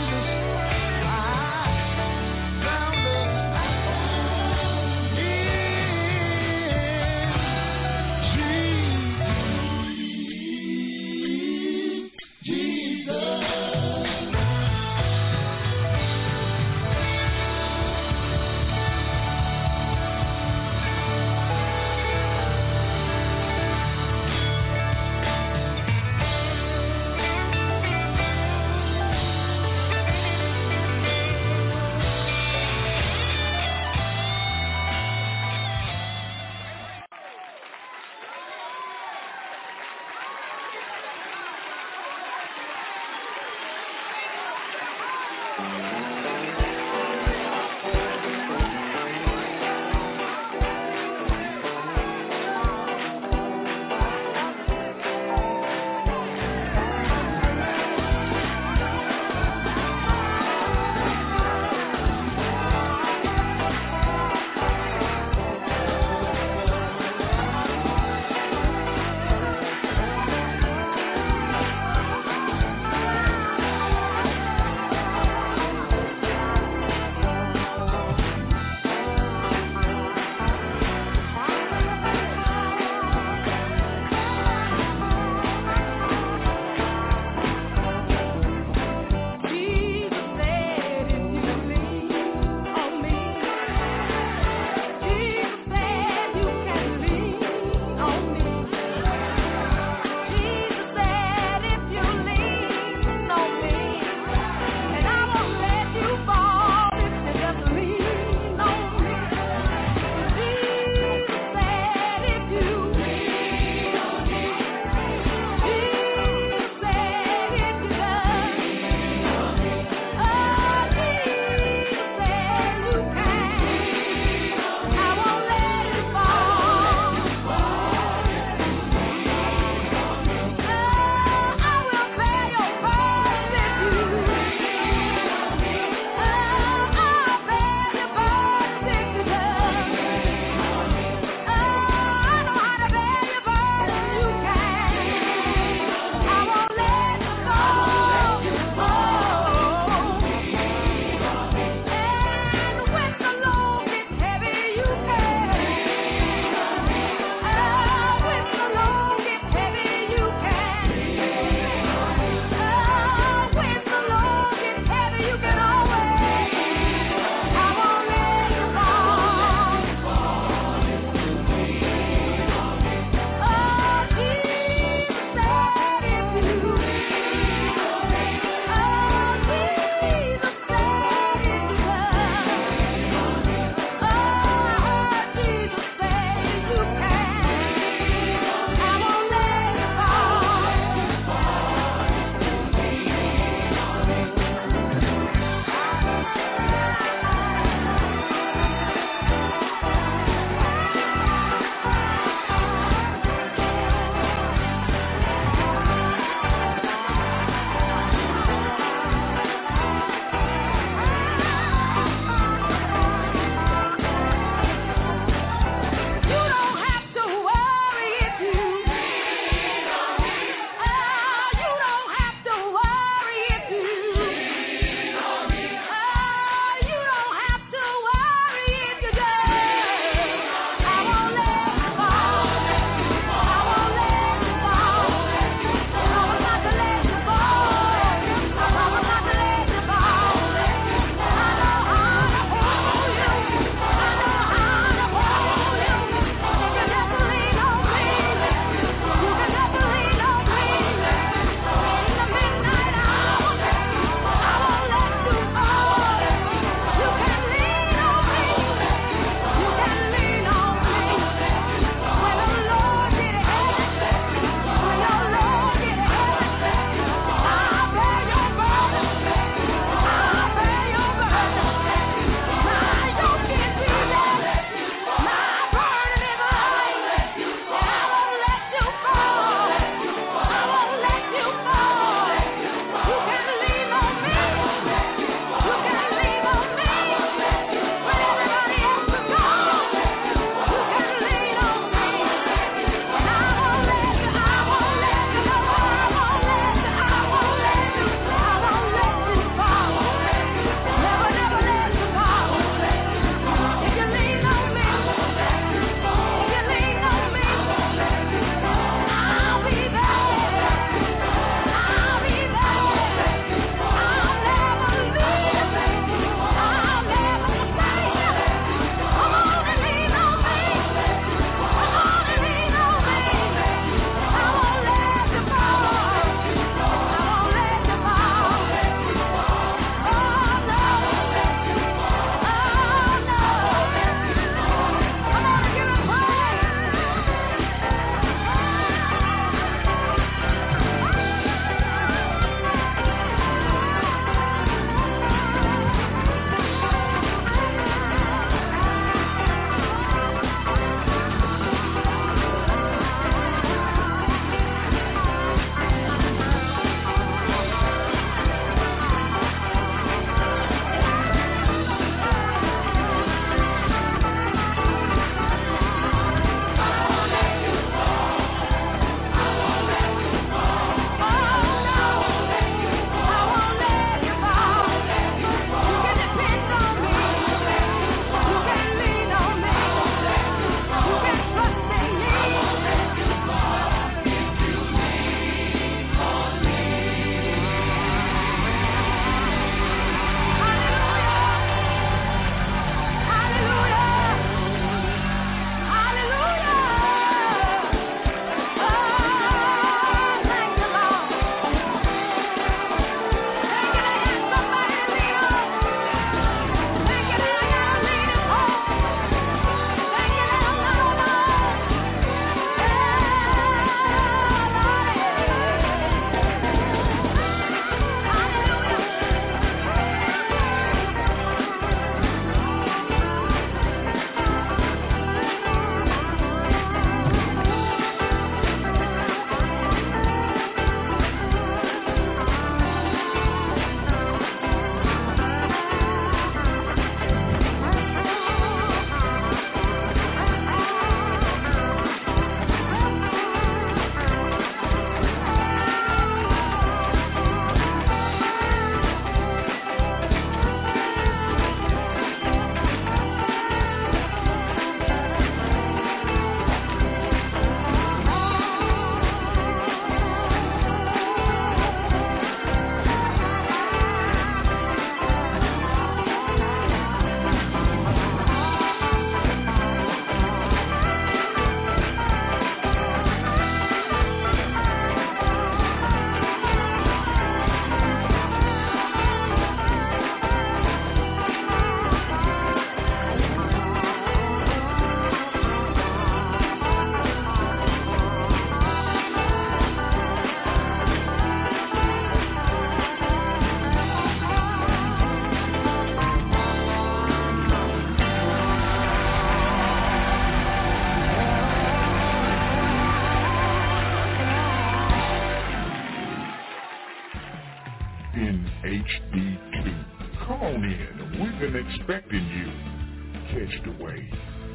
in HD2. Come on in. We've been expecting you. Catch the wave.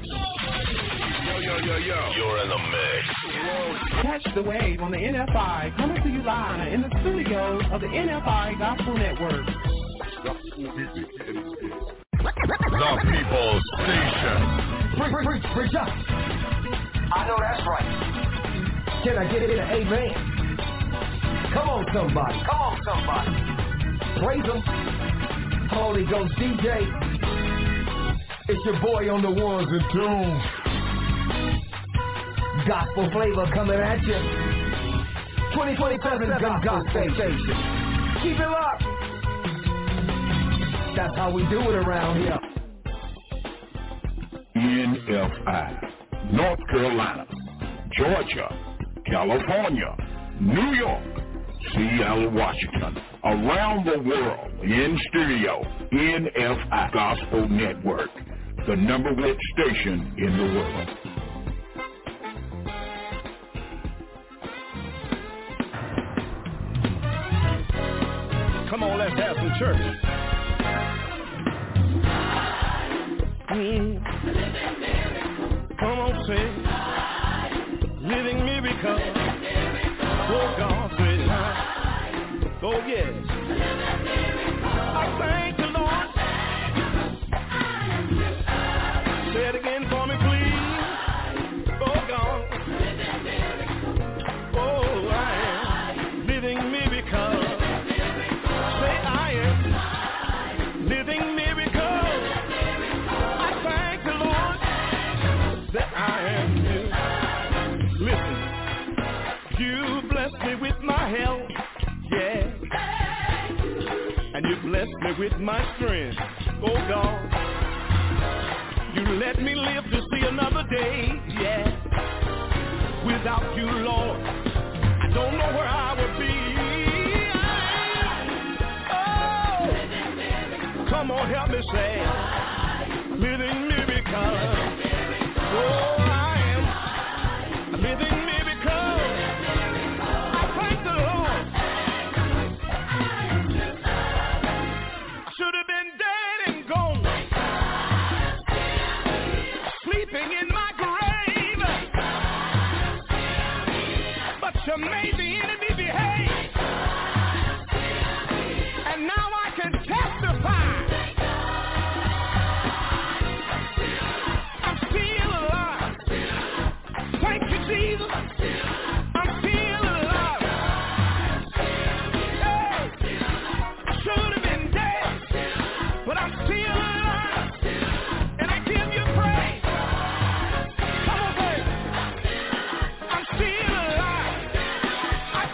Yo. You're in the mix. Catch the wave on the NFI, coming to you live in the studios of the NFI Gospel Network. The People's Station. Preach up. I know that's right. Can I get it in an amen? Come on, somebody. Praise him. Holy Ghost DJ. It's your boy on the ones and twos. Gospel flavor coming at you. 2027 Gospel Station. Keep it locked. That's how we do it around here. NFI, North Carolina, Georgia, California, New York, Seattle, Washington, around the world, in studio, NFI Gospel Network, the number one station in the world. Come on, let's have some church. Come on, say, living miracle. Oh, God, say, oh, yes. I thank the Lord. Say it again for me, please. Oh, God. Oh, I am living miracle. Say, I am living miracle. I thank the Lord that I am new. Listen, you blessed me with my health, yeah. And you blessed me with my strength, oh God. You let me live to see another day, yeah. Without you, Lord, I don't know where I would be. Oh, come on, help me say, living miracle. Oh, I am living miracle. I thank the Lord. I should have been dead and gone, sleeping in my grave, but you made the enemy behave, and now I can testify. I'm still alive. Thank you, Jesus. I'm still alive. Hey, I should have been dead, but I'm still alive. And I give you praise. Come on, baby. I'm still alive. I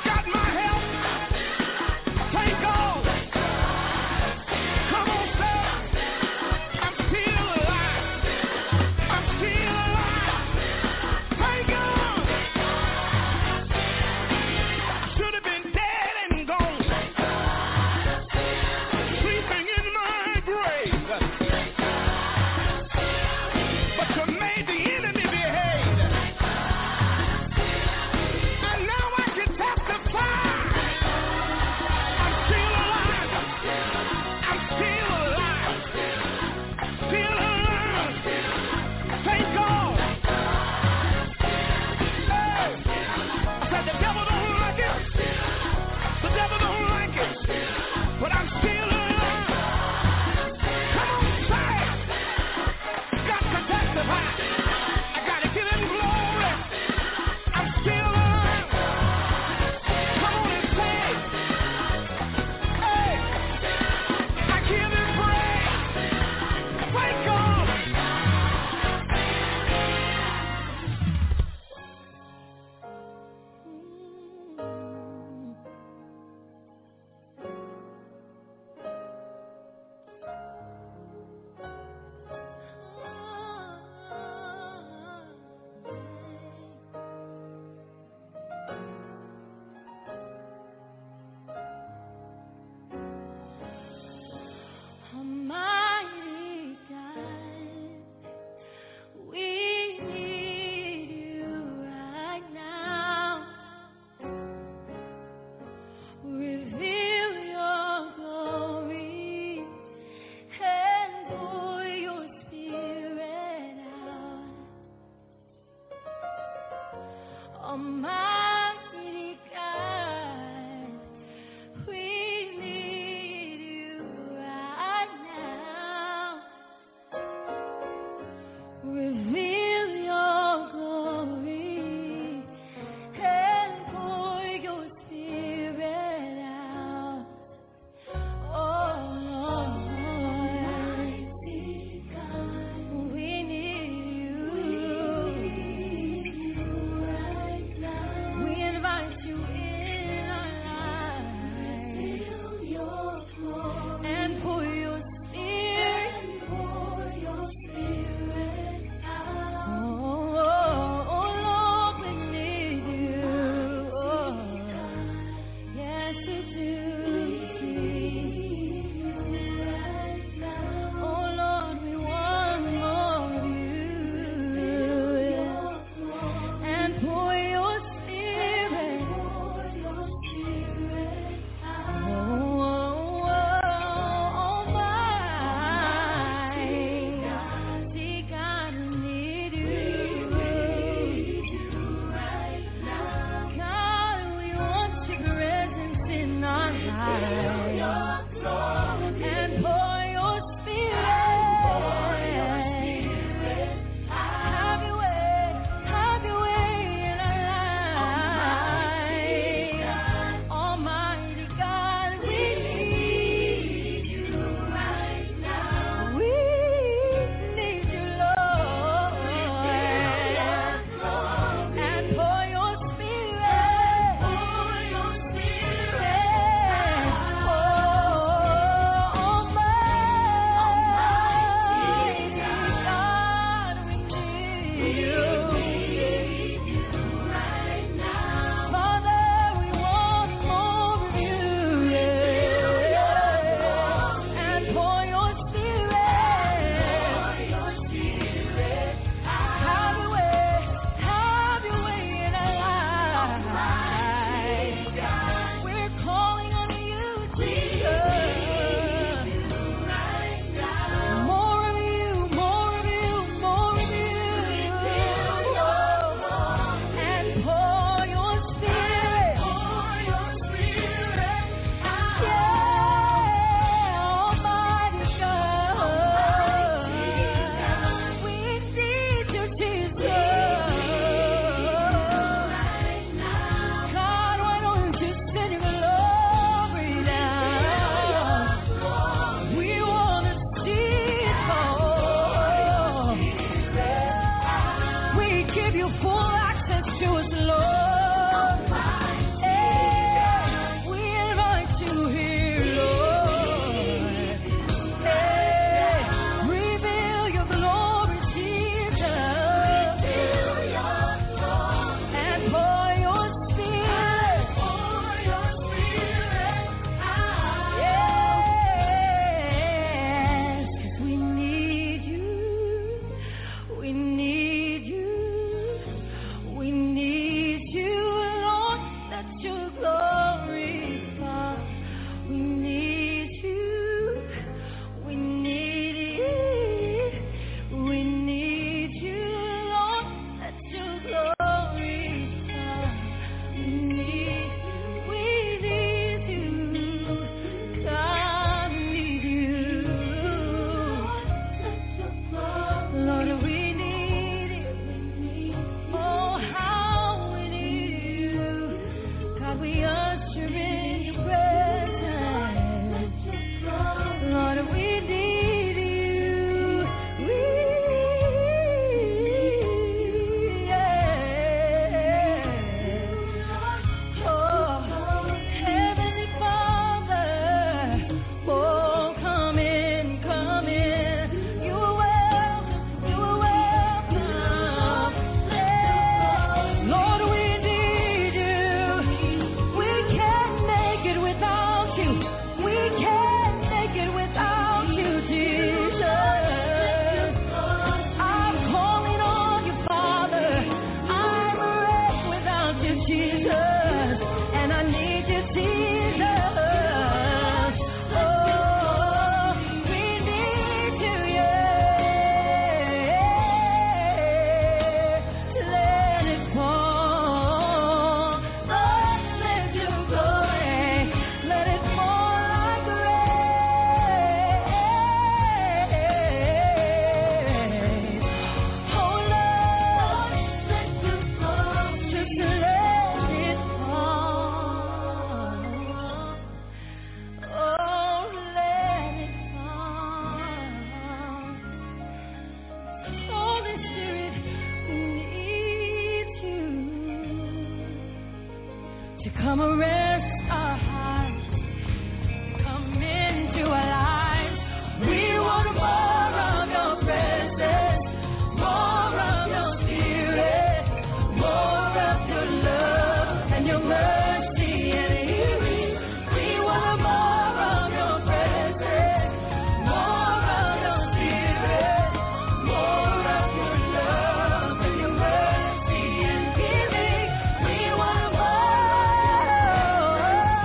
to come arrest our hearts, come into our lives. We want more of your presence, more of your spirit, more of your love and your mercy and healing. We want more of your presence, more of your spirit, more of your love and your mercy and healing. We want more.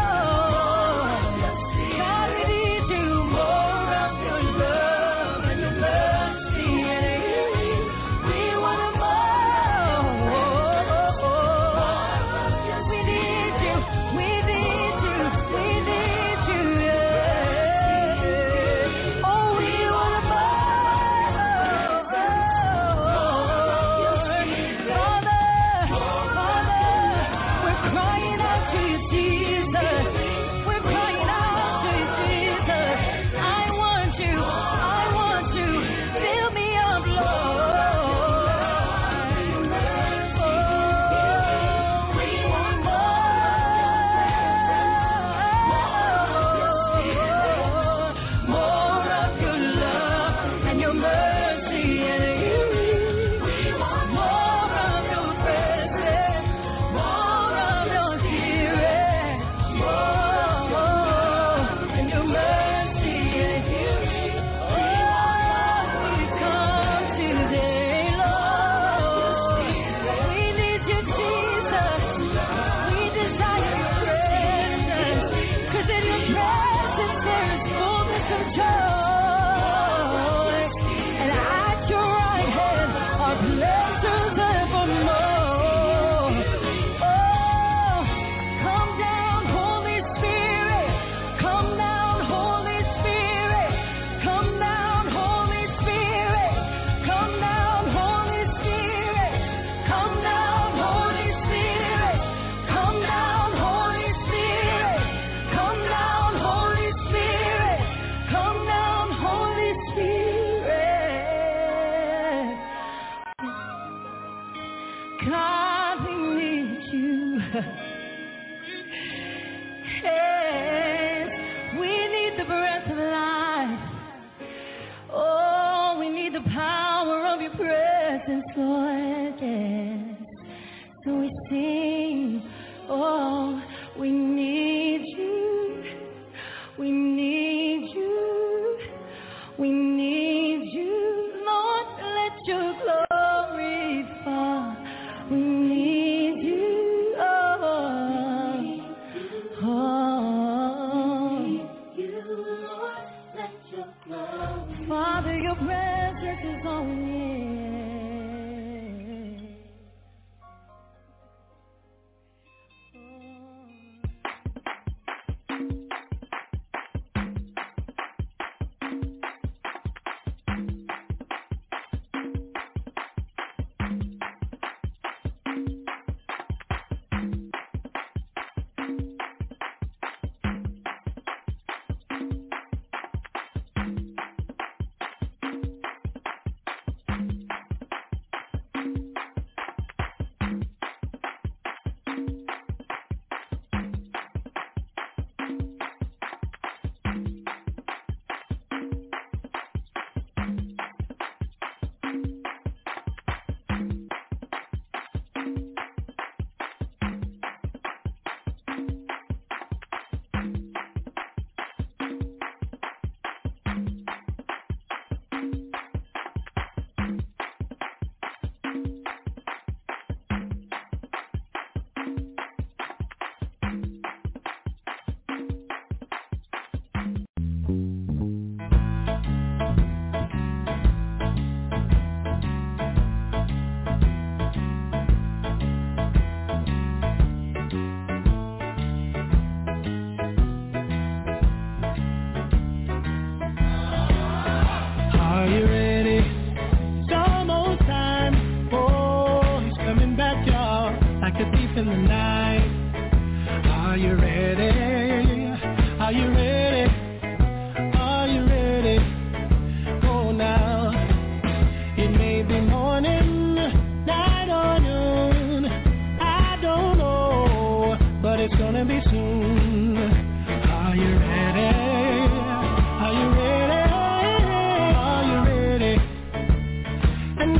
God, we need you. More of your love and your mercy and healing. We want more. We need you. We need you. We need you. Yeah. Oh, we want more. Father, we're crying out to you, Jesus. We're crying out to you, Jesus. I want you. Fill me up, Lord. We want more of your love and your mercy and healing. We want more of your presence, more of your spirit, more and your mercy and healing. We come today, Lord. We need you, Jesus. We desire your presence, 'cause in your presence there is fullness of joy, and at your right hand are pleasures evermore. Oh, come down, Holy Spirit. Come down, Holy Spirit. Come down, Holy Spirit. Come down, Holy Spirit. Come down, Holy Spirit. Come down, Holy Spirit. Come down, Holy Spirit. Come down, Holy Spirit. God, we need you. Yes, we need the breath of life. Oh, we need the power of your presence, Lord. Yes. So we sing, oh, we need you. We need you. We need you. Lord, let your glory fall. We need you. Father, your presence is all we need. it's gonna be soon. Are you ready? Are you ready? Are you ready? And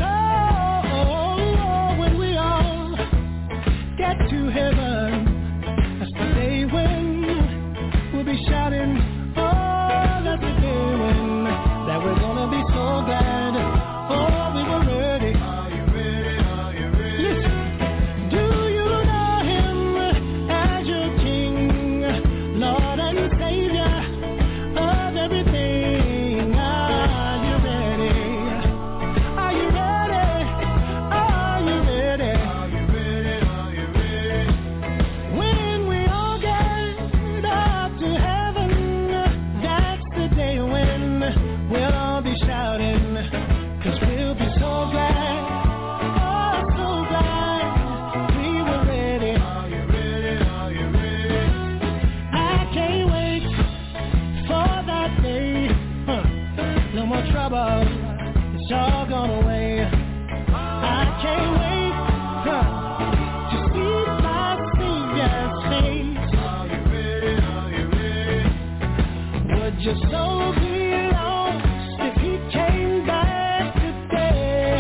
when we all get to heaven, that's the day when we'll be shouting, oh, that's the day when that we're gonna be so glad, oh, we were ready. Are you ready? Are you ready? Listen, do you know him as your King, Lord and Savior of everything? Are you ready? Are you ready? Are you ready? Are you ready? Are you ready? When we all get up to heaven, that's the day when we'll all be shouting, 'cause we'll be so glad, oh, so glad we were ready. Are you ready? Are you ready? I can't wait for that day. No more trouble, it's all gone away. I can't wait to see my Savior's face. Are you ready? Are you ready? Would your soul be lost if he came back today?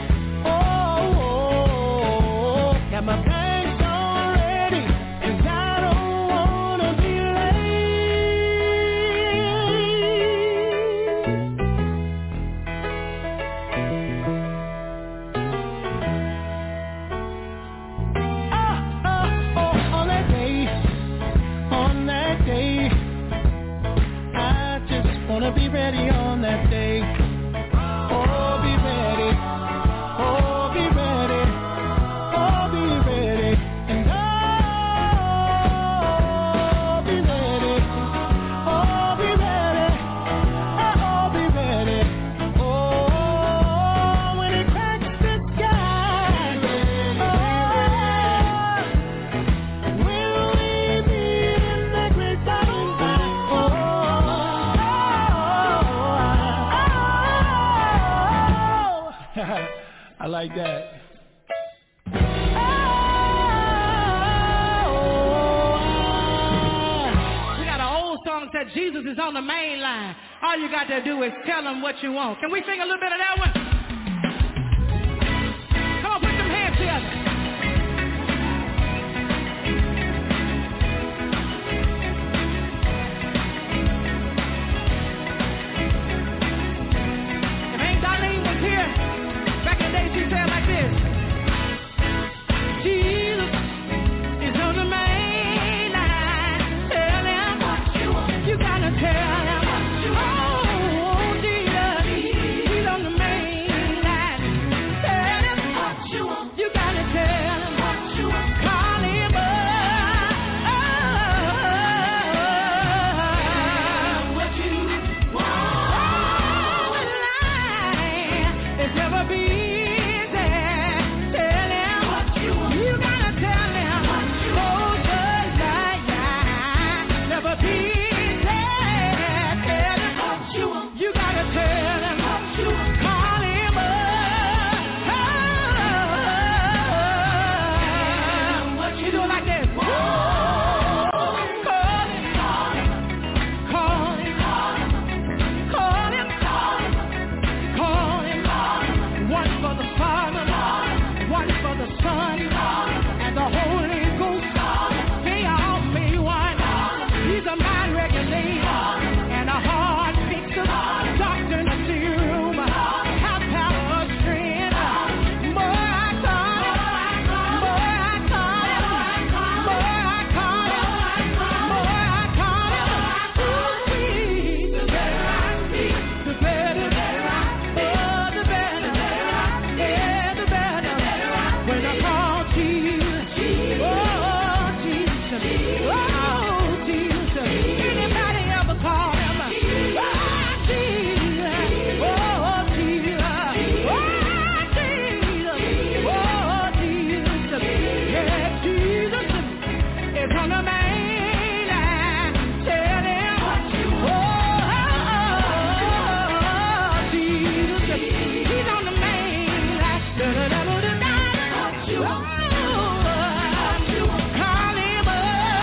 Oh, got my bags all ready, 'cause I don't wanna be on that day, I just wanna be ready on that day. Oh, be ready. Oh, be ready. Oh, be ready. And oh, be ready. Oh, be ready. Oh, be ready. Oh, when it cracks the sky. Oh, will we meet in the great battle? I like that. We got an old song that said Jesus is on the main line. All you got to do is tell him what you want. Can we sing a little bit of that one? Come on, put some hands together. If Aunt Darlene was here, back in the day she said like this. Jesus is on the main line. Tell him what you want. You gotta tell him what you want. Oh, Jesus, he's on the main line. Tell him what you want. You gotta tell him what you want. Call him up. What you want. The line is never busy. Tell him what you want. You gotta tell him what you want. Oh, just like that. Never busy. Tell him what you want. You gotta tell him what you want. Call him up. What you do like this? Call him. Call him. Call him. Call him. Call him. One for the Father, one for the Son, and the Holy Ghost. They all be one. He's a mind regulator and a heart fixer. Doctor in the serum, have power of strength. More I call him, more I call him, more I call him, more I call him. Ooh, the better I see, the better, oh, the better, yeah, the better. When I call Jesus, oh, Jesus, oh, Jesus. Anybody ever call him? Oh, Jesus, oh, Jesus, oh, Jesus, oh, Jesus. Yeah, Jesus is on the main line. Tell him, oh, Jesus, he's on the main line. Da-da-da-da-da-da. Call him up.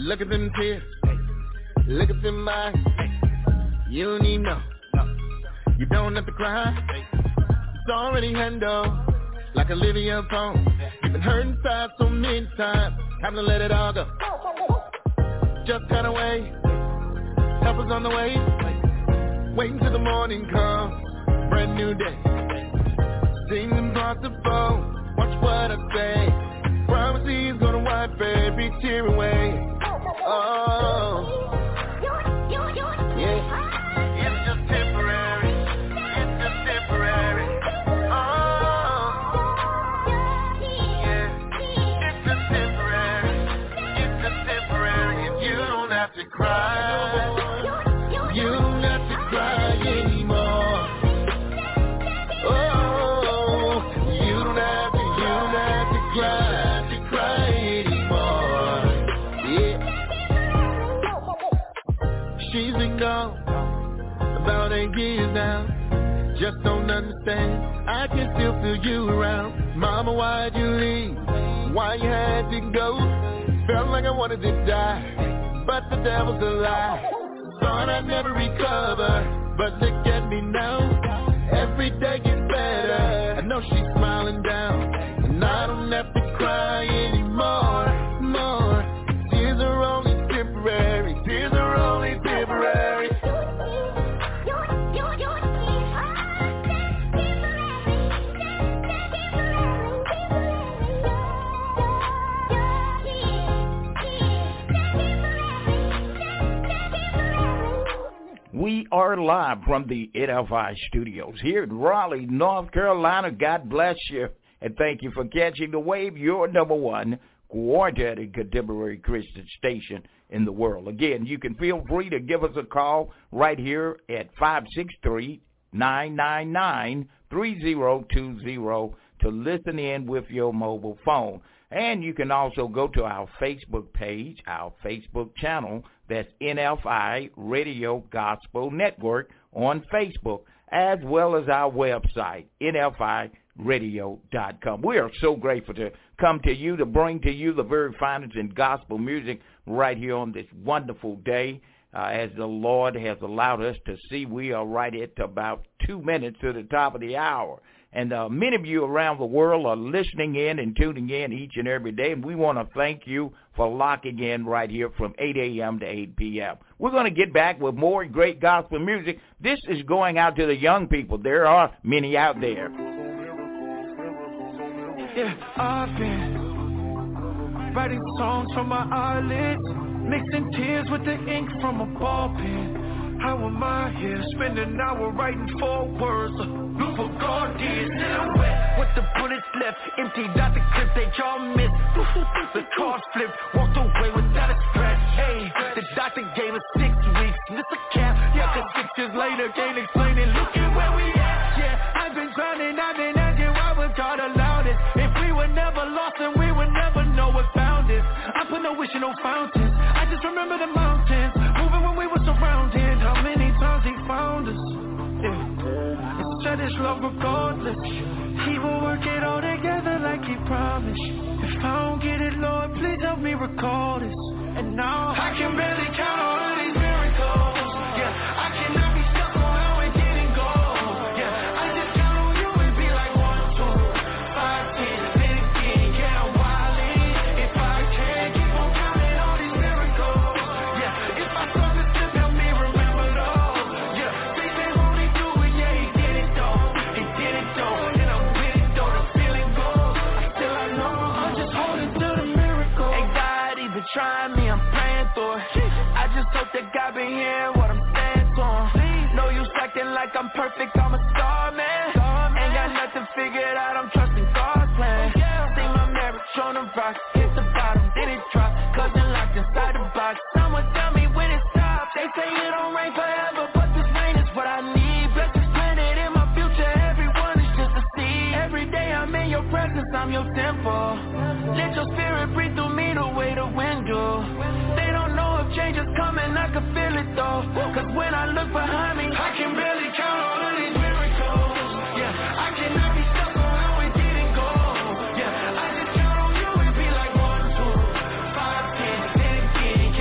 Look at them tears. Look at them eyes. You don't even know. You don't have to cry. It's already handled. Like Olivia Pope. You've been hurt inside so many times. Time to let it all go. Just got away. Help is on the way. Waiting till the morning comes. Brand new day. Seems impossible. Watch what I say. Promise he's gonna wipe every tear away. Oh, yeah. It's just temporary. It's just temporary. Oh, yeah. It's just temporary. It's just temporary. And you don't have to cry. You don't have to cry anymore. Oh, you don't have to cry anymore. Yeah. She's been gone about 8 years now. Just don't understand. I can still feel you around. Mama, why'd you leave? Why you had to go? Felt like I wanted to die, but the devil's a lie. Thought I'd never recover, but look at me now. Every day gets better. I know she's smiling down, and I don't have to cry anymore. More. Tears are only temporary. Tears are only temporary. We are live from the NFI studios here in Raleigh, North Carolina. God bless you, and thank you for catching the wave, your number one quartet and contemporary Christian station in the world. Again, you can feel free to give us a call right here at 563-999-3020 to listen in with your mobile phone. And you can also go to our Facebook page, our Facebook channel, that's NFI Radio Gospel Network on Facebook, as well as our website, NFIRadio.com. We are so grateful to come to you, to bring to you the very finest in gospel music right here on this wonderful day. As the Lord has allowed us to see, we are right at about 2 minutes to the top of the hour. And many of you around the world are listening in and tuning in each and every day, and we want to thank you for locking in right here from 8 a.m. to 8 p.m. We're going to get back with more great gospel music. This is going out to the young people. There are many out there. Yeah, I've been writing songs from my eyelids, mixing tears with the ink from a ball pen. How am I here? Spend an hour writing 4 words. Look for God did silhouette with the bullets left. Emptied out the clip they all missed. The cards flipped. Walked away without a scratch. Hey, the doctor gave us 6 weeks. It's a cap. Yeah, 'cause 6 years later can't explain it. Look at where we at. Yeah, I've been grinding. I've been asking why was God allowed it. If we were never lost and we would never know what found us. I put no wish in no fountains. I just remember the mountains moving when we were surrounded. How many times he found us? Yeah. It's just his love regardless. He will work it all together like he promised. If I don't get it, Lord, please help me recall this. And now I can barely count all of these miracles. Yeah, I cannot be stuck on how it didn't go. Yeah, I just count on you and be like 1, 2, 5, 10, 15. Yeah, I'm wildin'. If I can keep on counting all these miracles. Yeah, if I saw the slip, help me remember those. Yeah, they say won't he do it? Yeah, he did it though. He did it though. And I'm with it though. The feeling goes. Still I know I'm just holding to the miracle. Anxiety been trying me, I'm praying through it. I just hope that God been hearing what I'm saying to him. No use acting like I'm perfect, I'm a star, man. Ain't got nothing figured out, I'm trusting God's plan. See my marriage on the rocks, hit the bottom, then it dropped. Cousin locked inside the box, someone tell me when it stops. They say it don't rain forever, but this rain is what I need. Blessings planted in my future, everyone is just a seed. Every day I'm in your presence, I'm your temple. Let your spirit breathe through me the way the wind do. They don't know if change is coming, I can feel it though. 'Cause when I look behind me, I can barely count all of these miracles. Yeah, I cannot be stuck on how it didn't go. Yeah, I just count on you and be like 1, 2, 5, 10, 15.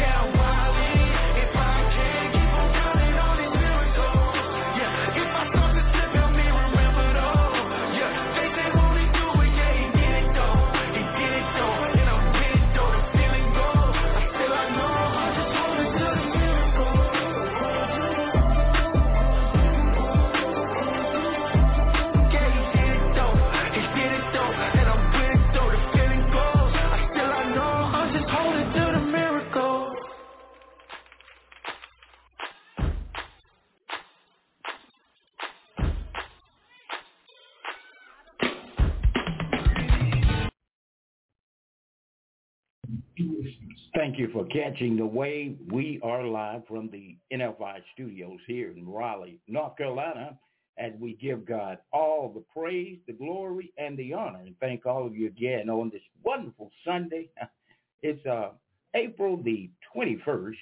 Thank you for catching the wave. We are live from the NFI studios here in Raleigh, North Carolina, as we give God all the praise, the glory, and the honor. And thank all of you again on this wonderful Sunday. It's April the 21st,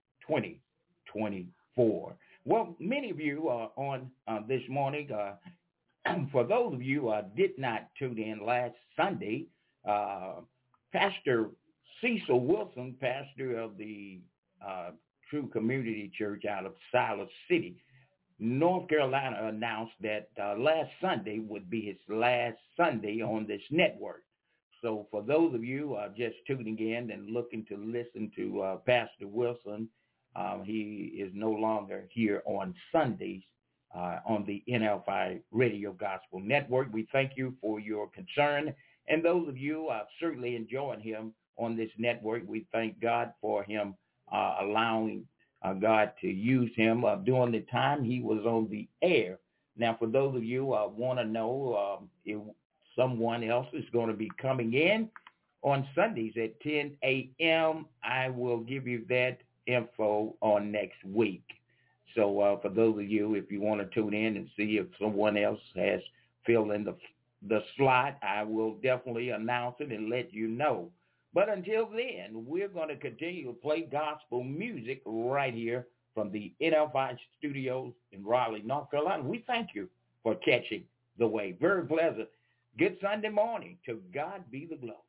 2024. Well, many of you are on this morning. For those of you who did not tune in last Sunday, Pastor Cecil Wilson, pastor of the True Community Church out of Siler City, North Carolina, announced that last Sunday would be his last Sunday on this network. So for those of you just tuning in and looking to listen to Pastor Wilson, he is no longer here on Sundays on the NFI Radio Gospel Network. We thank you for your concern. And those of you certainly enjoying him on this network, we thank God for him allowing God to use him during the time he was on the air. Now, for those of you who want to know if someone else is going to be coming in on Sundays at 10 a.m., I will give you that info on next week. So for those of you, if you want to tune in and see if someone else has filled in the slot, I will definitely announce it and let you know. But until then, we're going to continue to play gospel music right here from the NFI studios in Raleigh, North Carolina. We thank you for catching the wave. Very pleasant. Good Sunday morning. To God be the glory.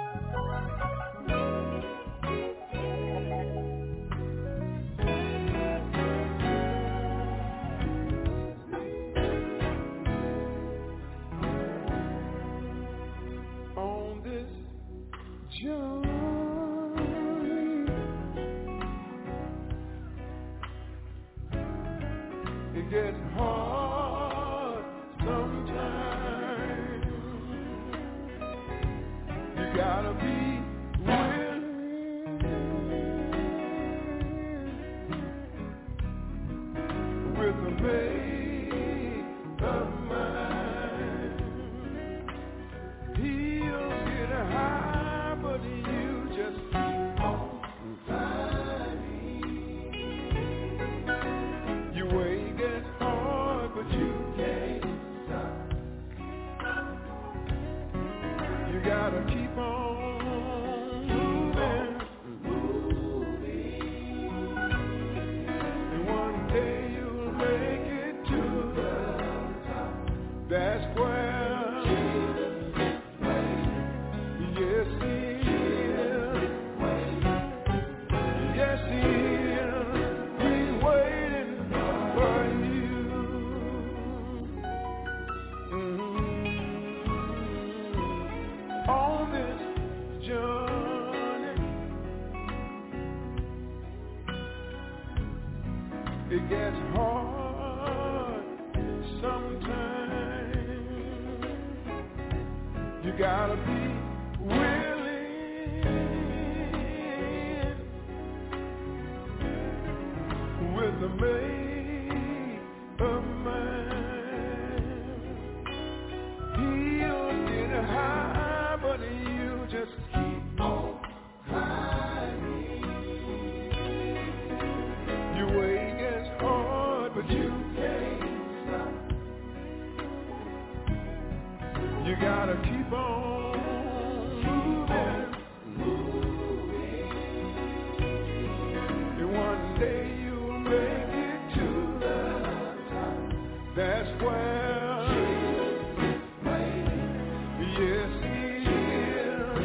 It gets hard sometimes. You gotta be willing with a made up mind. He'll get high, but you just keep on climbing. You way gets hard, but you can't stop. You gotta keep on moving. And one day you'll make it to the top. That's where yes, he is. Yes, he is. He's waiting for you. On this journey, it gets hard sometimes. You gotta be willing with the made up mind. He'll get high, but you just keep on climbing. Your way gets hard, but you can't stop. You gotta keep on moving. And one day you'll make it to the top. That's where yes, he is.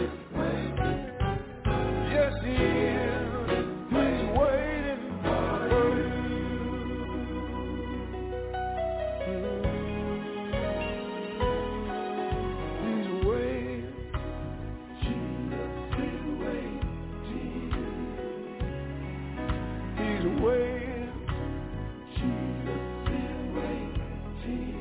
Yes, he is. He's waiting for you. He's waiting. Jesus is waiting. He's waiting. Jesus is waiting.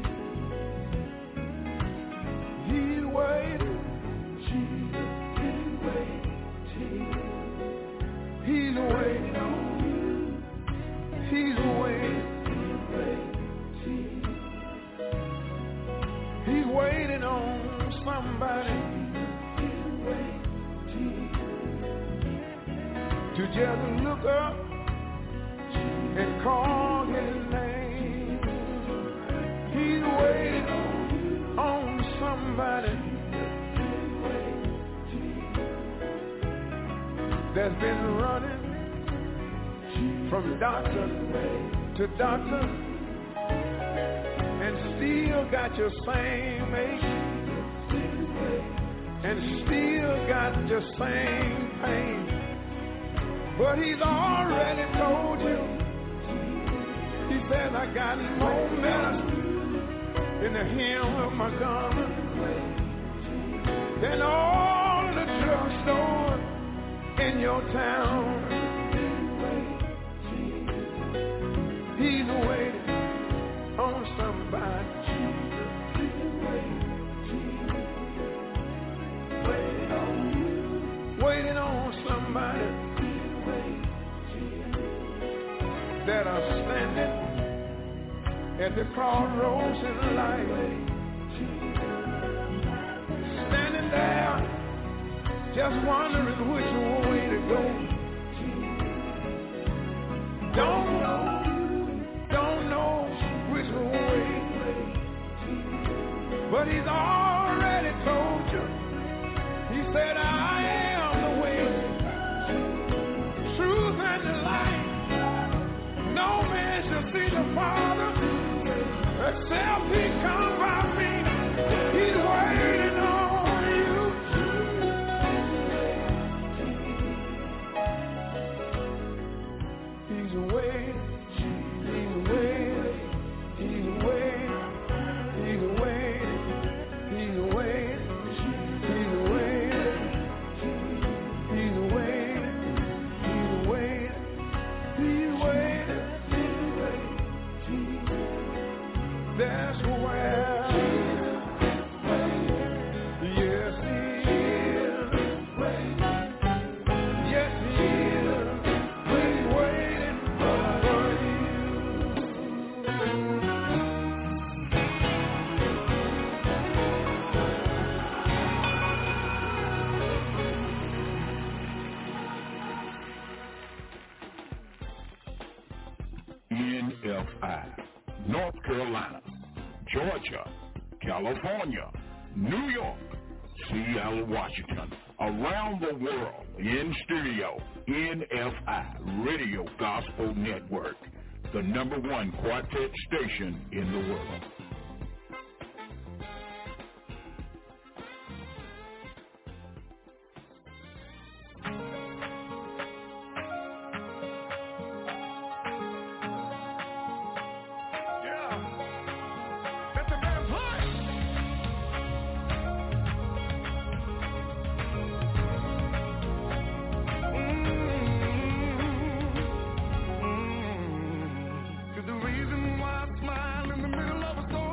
and call his name. He's waiting on somebody that's been running from doctor to doctor and still got your same ache and still got your same pain. But he's already told you, he says, I got more medicine in the hem of my garment than all the drugstores in your town. He's waiting on somebody. Waiting on somebody that are standing at the crossroads in life. Standing there, just wondering which way to go. Don't know which way, but he's already told you. He said, I am the way, truth, and the light. No man shall see the Father except he come by me. He's waiting on you. He's waiting. He's waiting. He's waiting. He's waiting. He's waiting. He's waiting. He's waiting. He's waiting. He's waiting. That's where. Yes, he is. Yes, he is. He's waiting for you. NFI, North Carolina, Georgia, California, New York, Seattle, Washington, around the world, in studio, NFI, Radio Gospel Network, the #1 quartet station in the world. The reason why I smile in the middle of a storm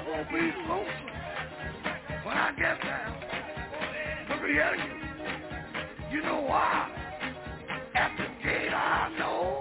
won't be lonesome when I get there. Look at you. You know why? At the gate I know.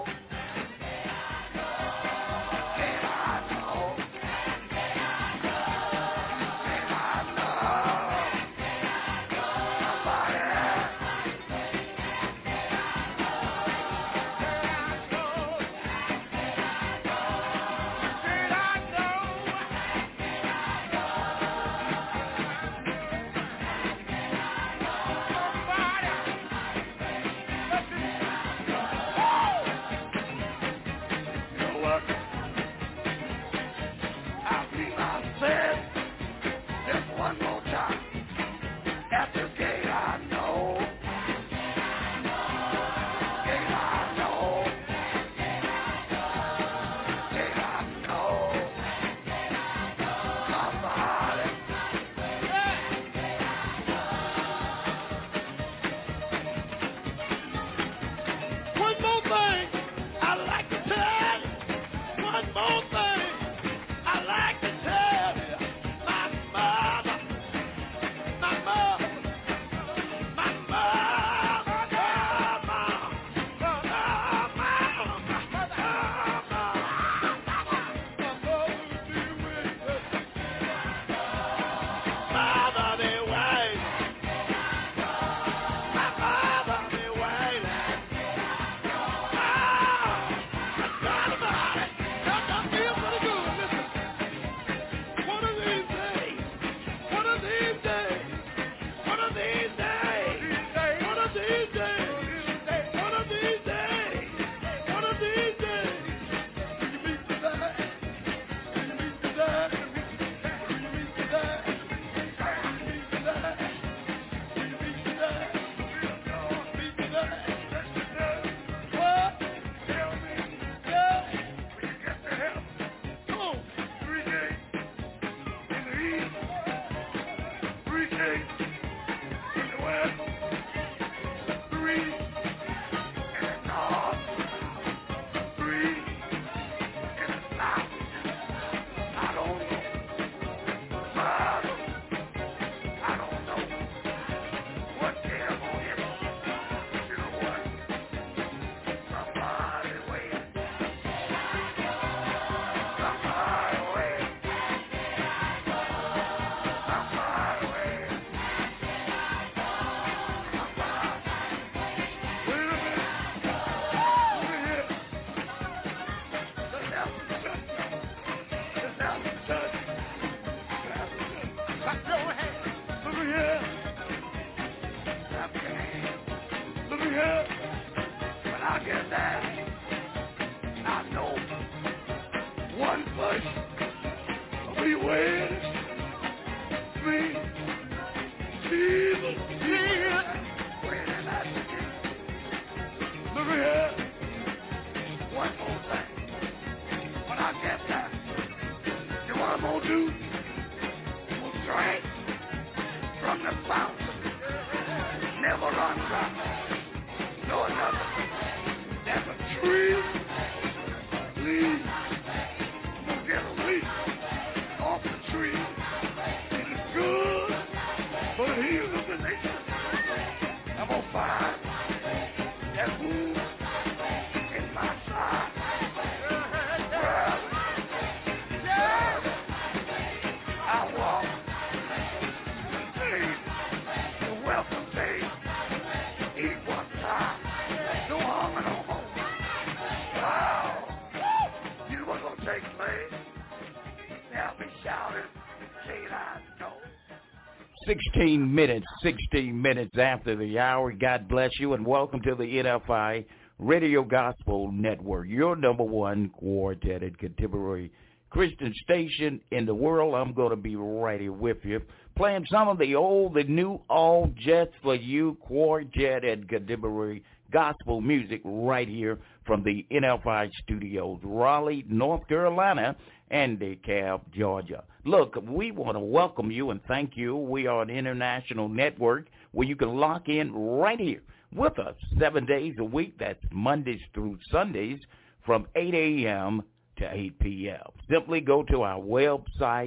Sixteen minutes after the hour. God bless you and welcome to the NFI Radio Gospel Network, your number one quartet and contemporary Christian station in the world. I'm going to be right here with you, playing some of the old, the new, all just for you quartet and contemporary gospel music right here from the NFI studios, Raleigh, North Carolina, and DeKalb, Georgia. Look, we want to welcome you and thank you. We are an international network where you can lock in right here with us 7 days a week. That's Mondays through Sundays from 8 a.m. to 8 p.m. Simply go to our website,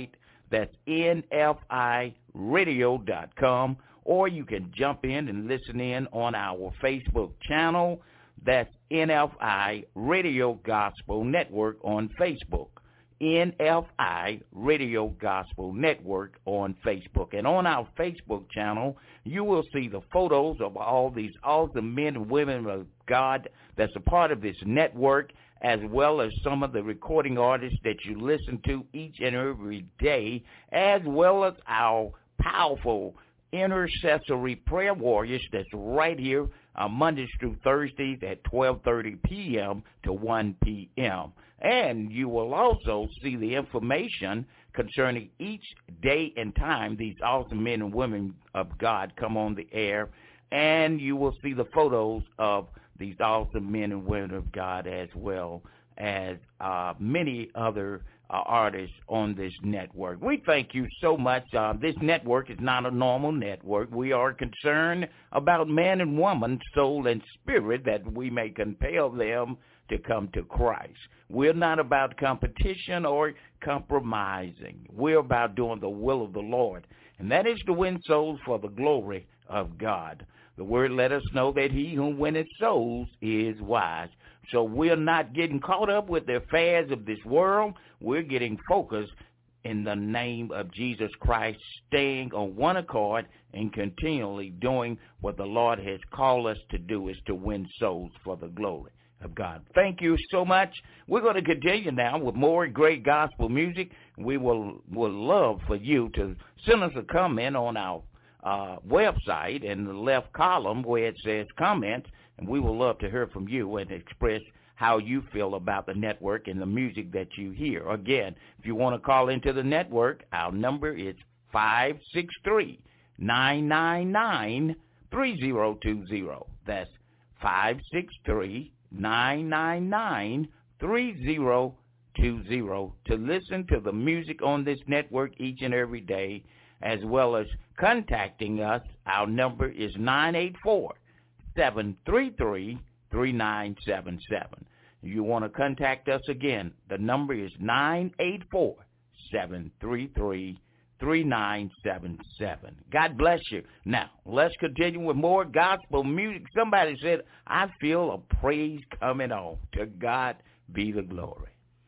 That's NFIradio.com. Or you can jump in and listen in on our Facebook channel. That's NFI Radio Gospel Network on Facebook. NFI Radio Gospel Network on Facebook. And on our Facebook channel, you will see the photos of all these awesome men and women of God that's a part of this network, as well as some of the recording artists that you listen to each and every day, as well as our powerful intercessory prayer warriors that's right here Mondays through Thursdays at 12:30 p.m. to 1 p.m. And you will also see the information concerning each day and time these awesome men and women of God come on the air, and you will see the photos of these awesome men and women of God, as well as many other artists on this network. We thank you so much. This network is not a normal network. We are concerned about man and woman, soul and spirit, that we may compel them to come to Christ. We're not about competition or compromising. We're about doing the will of the Lord, and that is to win souls for the glory of God. The word let us know that he who winneth souls is wise. So we're not getting caught up with the affairs of this world. We're getting focused in the name of Jesus Christ, staying on one accord and continually doing what the Lord has called us to do, is to win souls for the glory of God. Thank you so much. We're going to continue now with more great gospel music. We will love for you to send us a comment on our website in the left column where it says comments, and we will love to hear from you and express how you feel about the network and the music that you hear. Again, if you want to call into the network, our number is 563-999-3020. That's 563-999-3020 to listen to the music on this network each and every day, as well as contacting us. Our number is 984-733-3977. You want to contact us again, the number is 984-733-3977. God bless you. Now, let's continue with more gospel music. Somebody said, I feel a praise coming on. To God be the glory.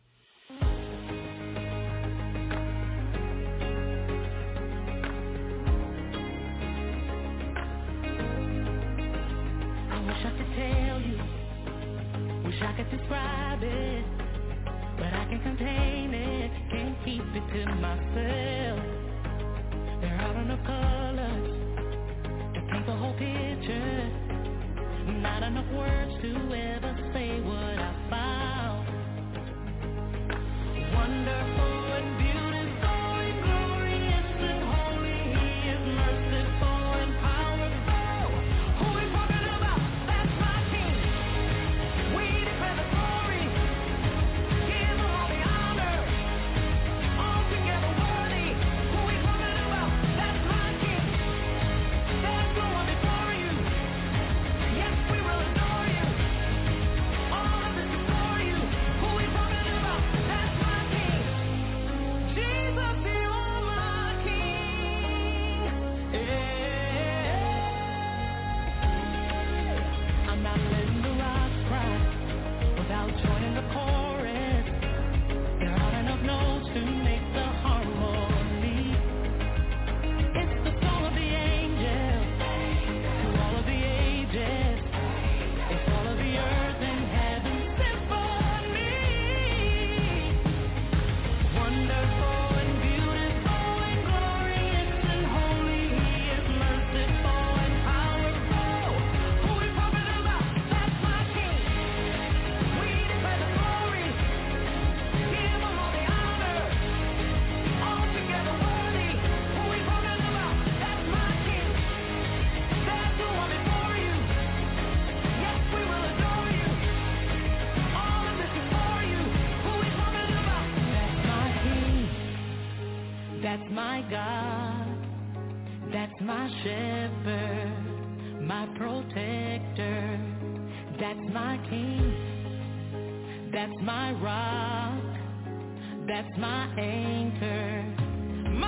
Wish I could describe it, but I can't contain it, can't keep it to myself. There are enough colors to paint the whole picture, not enough words to ever say what I found. Wonderful and beautiful and glorious and holy, he is merciful and powerful. Who we talking about? That's my King. We declare the glory, give him all the honor, altogether worthy. Who we talking about? That's my King. There's no one before you. Yes, we will adore you. All of this is for you. Who we talking about? That's my King. Jesus, you're my King. I'm not letting the rocks cry without joining the chorus. There aren't enough notes to make the harmony. It's the song of the angels to all of the ages. It's all of the earth and heaven symphony. Wonderful and beautiful and glorious and holy, he is merciful and powerful. Who we talking about? That's my King. We declare the glory, give him all the honor, altogether worthy. Who we talking about? That's my King. There's no one before you. Yes, we will adore you. All of this is for you. Who we talking about? That's my King. That's my God. That's my shepherd, my protector. That's my King. That's my rock. That's my anchor.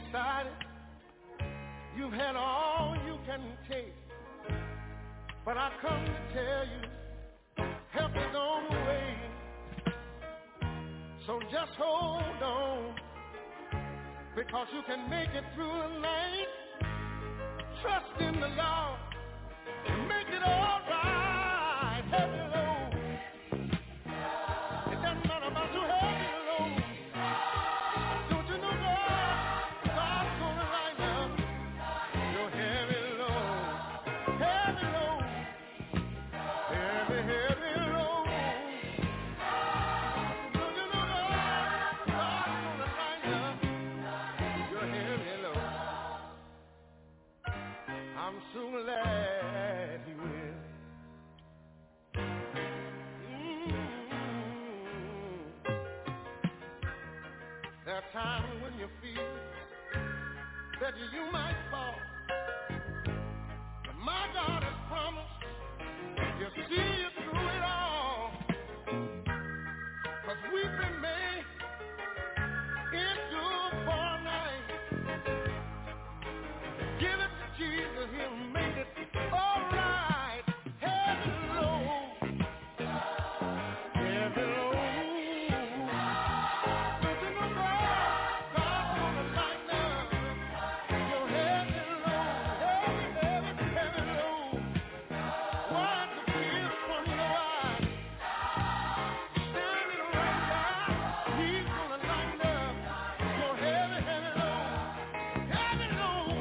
decided you've had all you can take. But I come to tell you, help is on the way. So just hold on, because you can make it through the night. Trust in the Lord and make it all right. Hello. It doesn't matter about you, hello. Don't you know God's gonna light up your heavy load. Heavy load. Heavy, heavy load. Don't you know God's gonna light up your heavy load. I'm so glad He will. There are times when you feel that you might fall, but my God has promised He'll see you through it all. 'Cause weeping may endure for a night. Give it to Jesus, He'll make it all right. Heavy load, heavy load. Don't you know God's gonna lighten up your heavy load, heavy, heavy, heavy load. Wipe the tears from your eyes. Standing right there, He's gonna lighten up your heavy, heavy load, heavy load.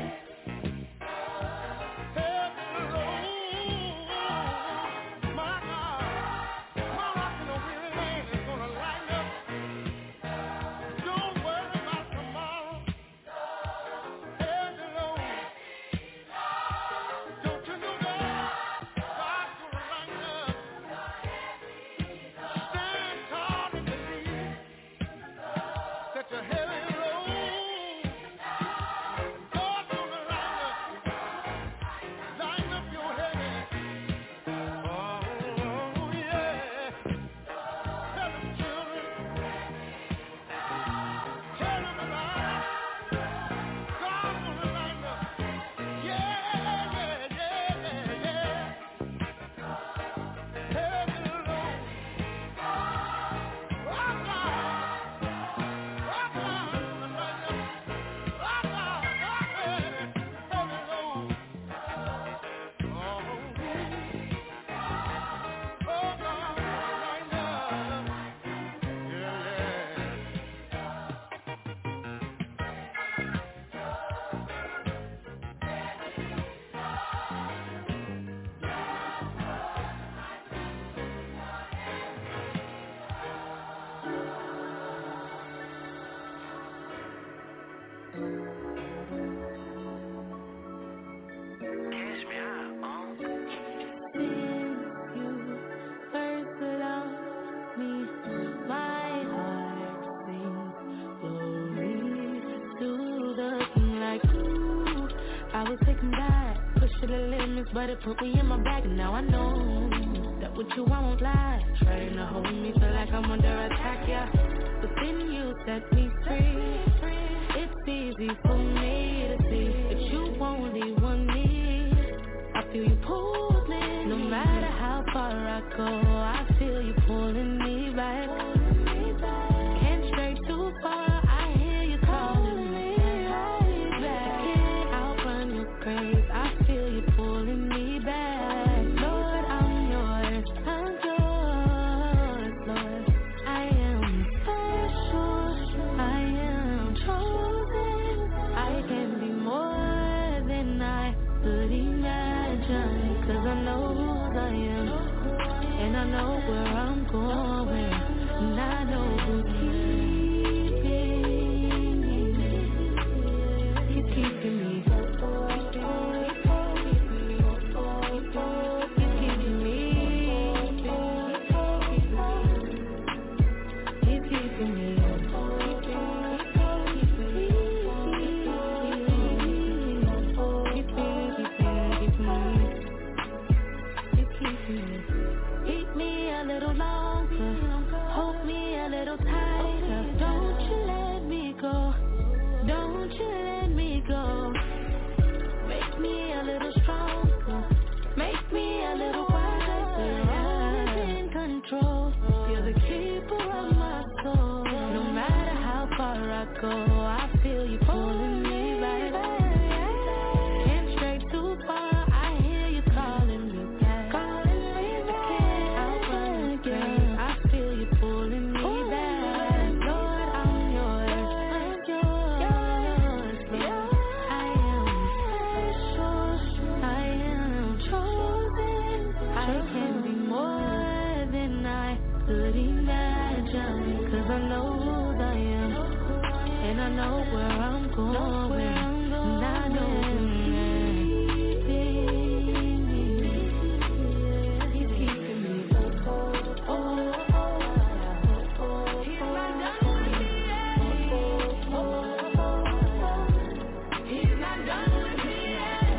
But it put me in my bag, and now I know that what you want won't lie. Trying to hold me, feel like I'm under attack, yeah. But then you set me free. It's easy for me to see that you only want me. I feel you pulling, no matter how far I go. I feel you pulling me back. Can't stray too far, I hear you calling me back. Can't outrun your grace, I feel you pulling me back. Lord, I'm yours, Lord. I am special, I am chosen, I go. I feel you pulling me right back. Can't stray too far. I hear you calling me back. Calling me back. Can't outrun the pain. I feel you pulling me back. Lord, I'm yours. Lord. I am special. I am chosen. I can be more than I could imagine. 'Cause I know who I am, and I know where I'm going, and I know He's keeping me. He's not done with me yet.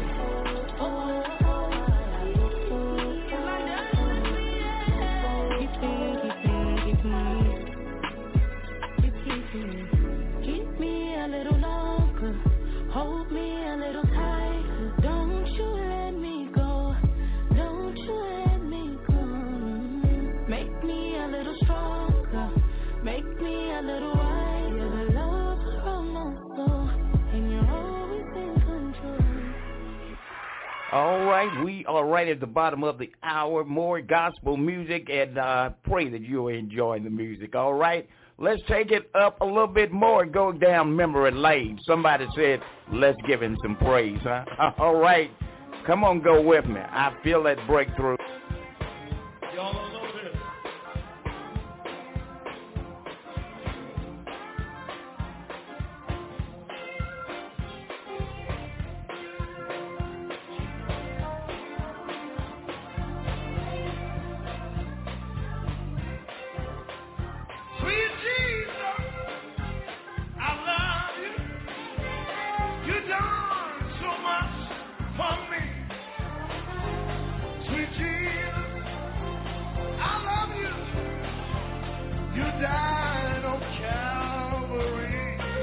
Keep me a little longer, hold me a little tighter. Don't you let me go, don't you let me go. Make me a little stronger, make me a little wiser. You're the lover of my soul, and you're always in control. All right, we are right at the bottom of the hour. More gospel music, and I pray that you are enjoying the music. All right, let's take it up a little bit more and go down memory lane. Somebody said, let's give him some praise, huh? All right, come on, go with me. I feel that breakthrough. Y'all don't know this. Sweet Jesus, I love you. You done so much for me. Sweet Jesus, I love you. You died on Calvary.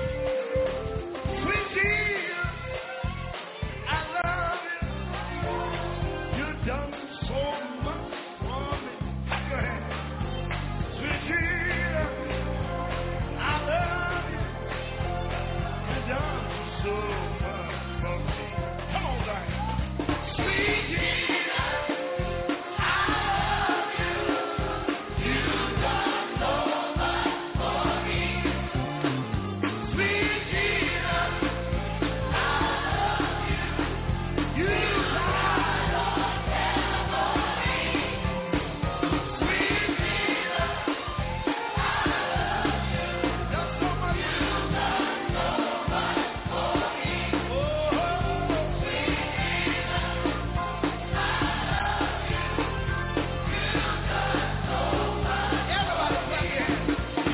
Sweet Jesus, I love you. You done so much for me. Clap your hands. Sweet Jesus, I love you. You done so much for me. Come on, Zion. Sweet Jesus, I love you. You done so much for me. Sweet Jesus, I love you. You died on Calvary. Sweet Jesus, I love you. Done so much. You done so much for me. Oh, sweet Jesus, I love you. You done so much. Everybody clap your hands.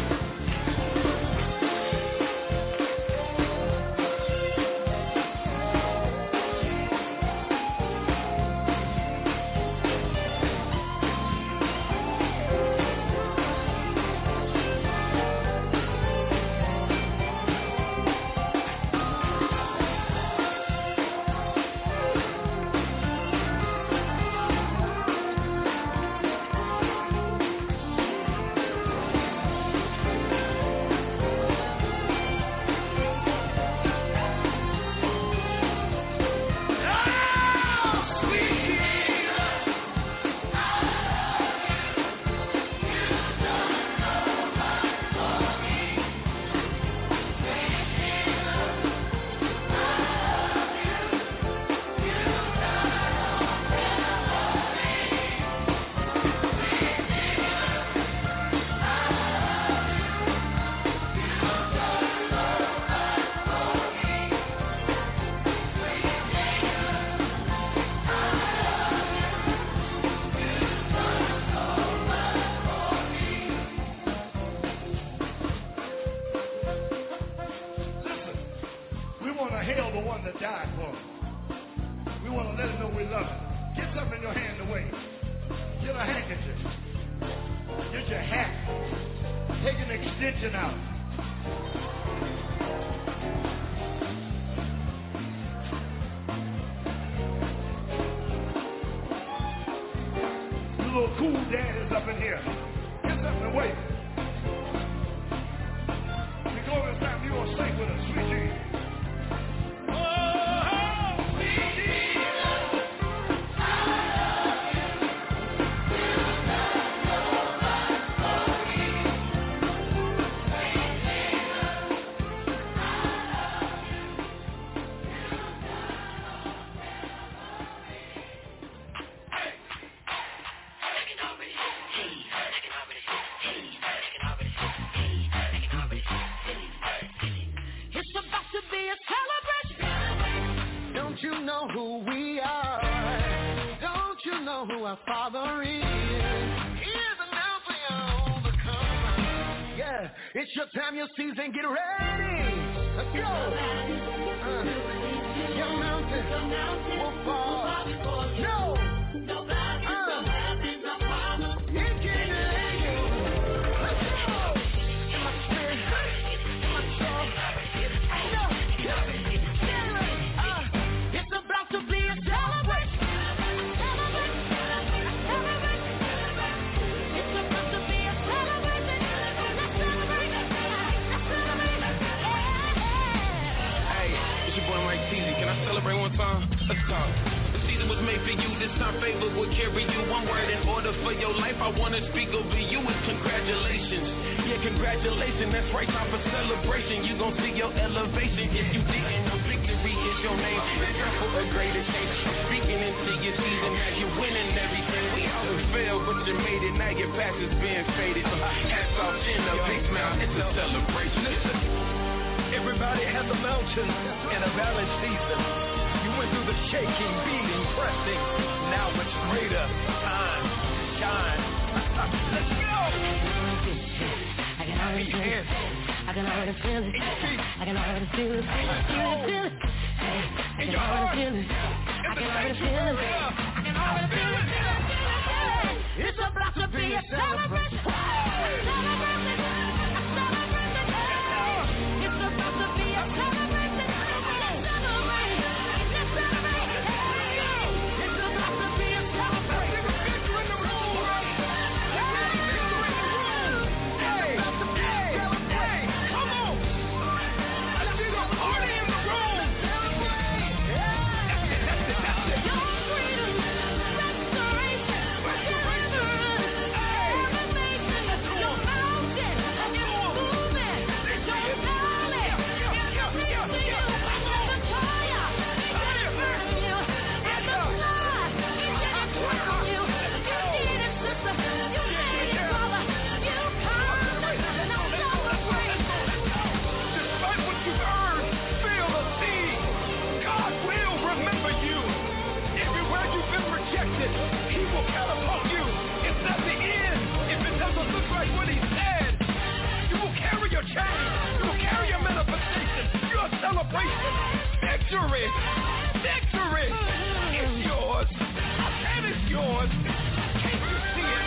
We want to hail the one that died for us. We want to let him know we love him. Get something in your hand to wave. Get a handkerchief. Get your hat. Take an extension out. You little cool daddies up in here. Get something to wave. We go this time, you gonna know who we are? Don't you know who our Father is? Here's a now for your overcomer. Yeah, it's your time, your season, get ready. Let's go. Your mountain will fall. No. Celebrate one time, let's talk. The season was made for you, this time favor will carry you. One word in order for your life, I want to speak over you is congratulations. Yeah, congratulations, that's right, time for celebration. You gon' see your elevation. If you didn't know, victory is your name. It's time for a greater change. I'm speaking into your season, now you're winning everything. We all failed, but you made it, now your past is being faded. Hats off, chin up, big smile, it's a celebration. Listen. Everybody has a mountain and a valley season. You went through the shaking, beating, pressing. Now it's greater time to shine. Let's go! I can already feel it. I can already feel it. I can already feel it. Feel it. I can already feel it. I can already feel it. I can already feel it. It's about to be a celebration. He will catapult you. It's not the end. If it doesn't look like what he said, you will carry your change. You will carry your manifestation, your celebration. Victory. Victory. It's yours. And it's yours. Can't you see it?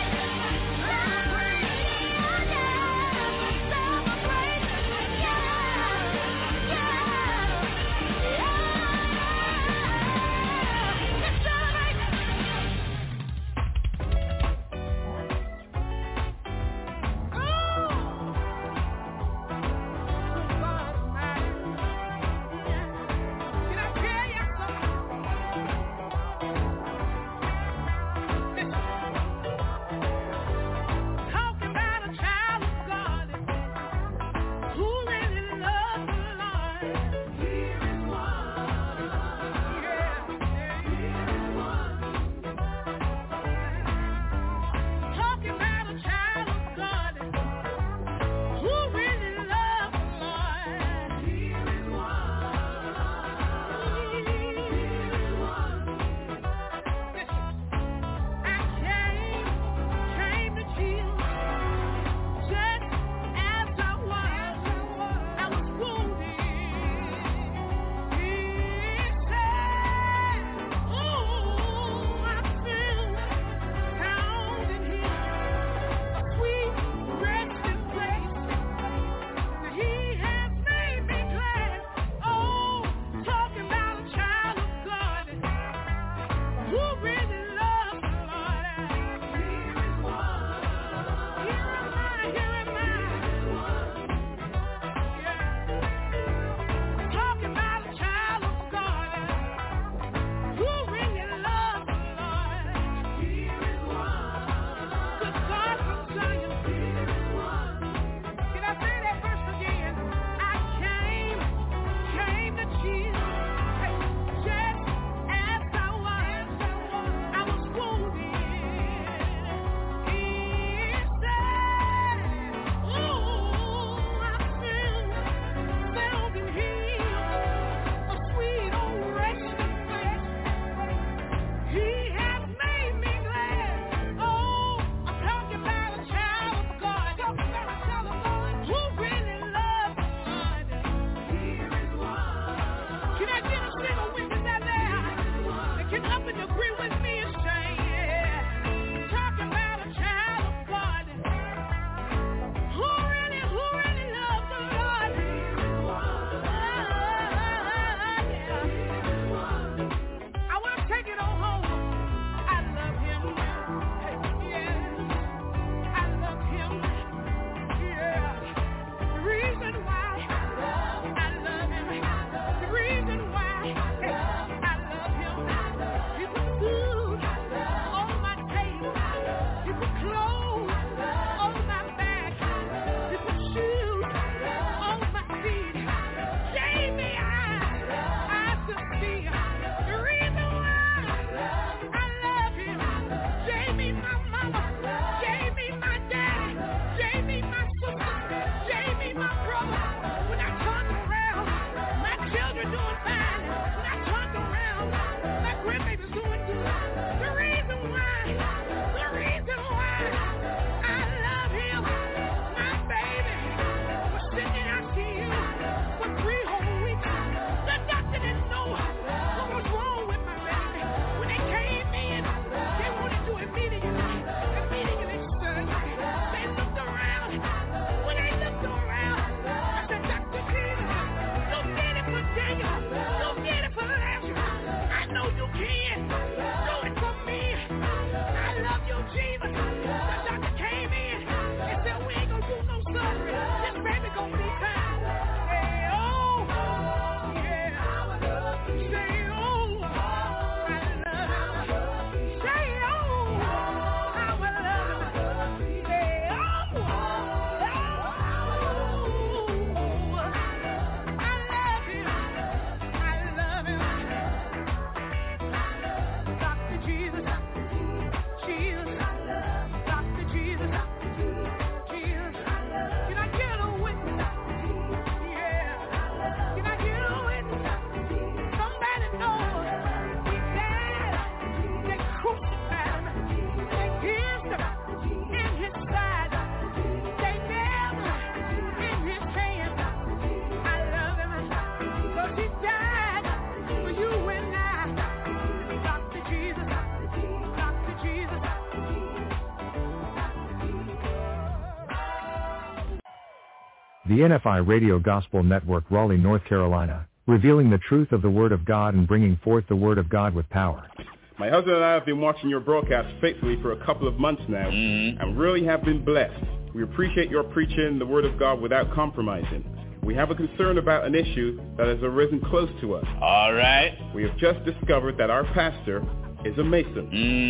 the NFI Radio Gospel Network, Raleigh, North Carolina, revealing the truth of the Word of God and bringing forth the Word of God with power. My husband and I have been watching your broadcast faithfully for a couple of months now, and really have been blessed. We appreciate your preaching the Word of God without compromising. We have a concern about an issue that has arisen close to us. All right. We have just discovered that our pastor is a Mason.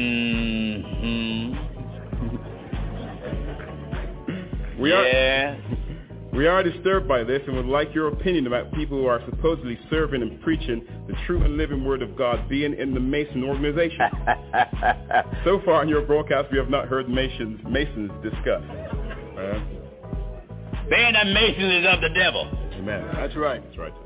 We are disturbed by this and would like your opinion about people who are supposedly serving and preaching the true and living Word of God being in the Mason organization. So far in your broadcast, we have not heard Masons discussed. Being a Mason is of the devil. Amen. That's right. That's right.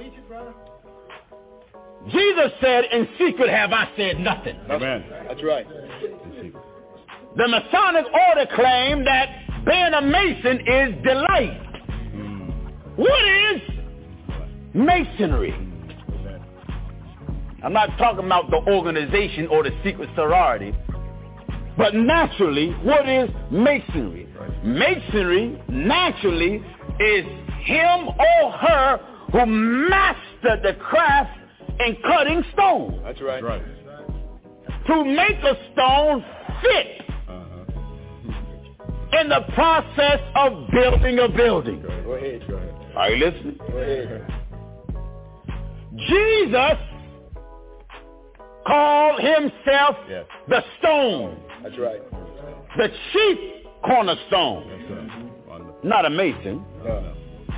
Jesus said, in secret have I said nothing. Amen. That's right. The Masonic order claimed that being a Mason is delight. What is Masonry? I'm not talking about the organization or the secret sorority, but naturally, what is Masonry? Masonry, naturally, is him or her who mastered the craft in cutting stone. That's right. To make a stone fit in the process of building a building. Go ahead. Are you listening? Go ahead. Jesus called himself the stone. That's right. The chief cornerstone. Not a mason. No.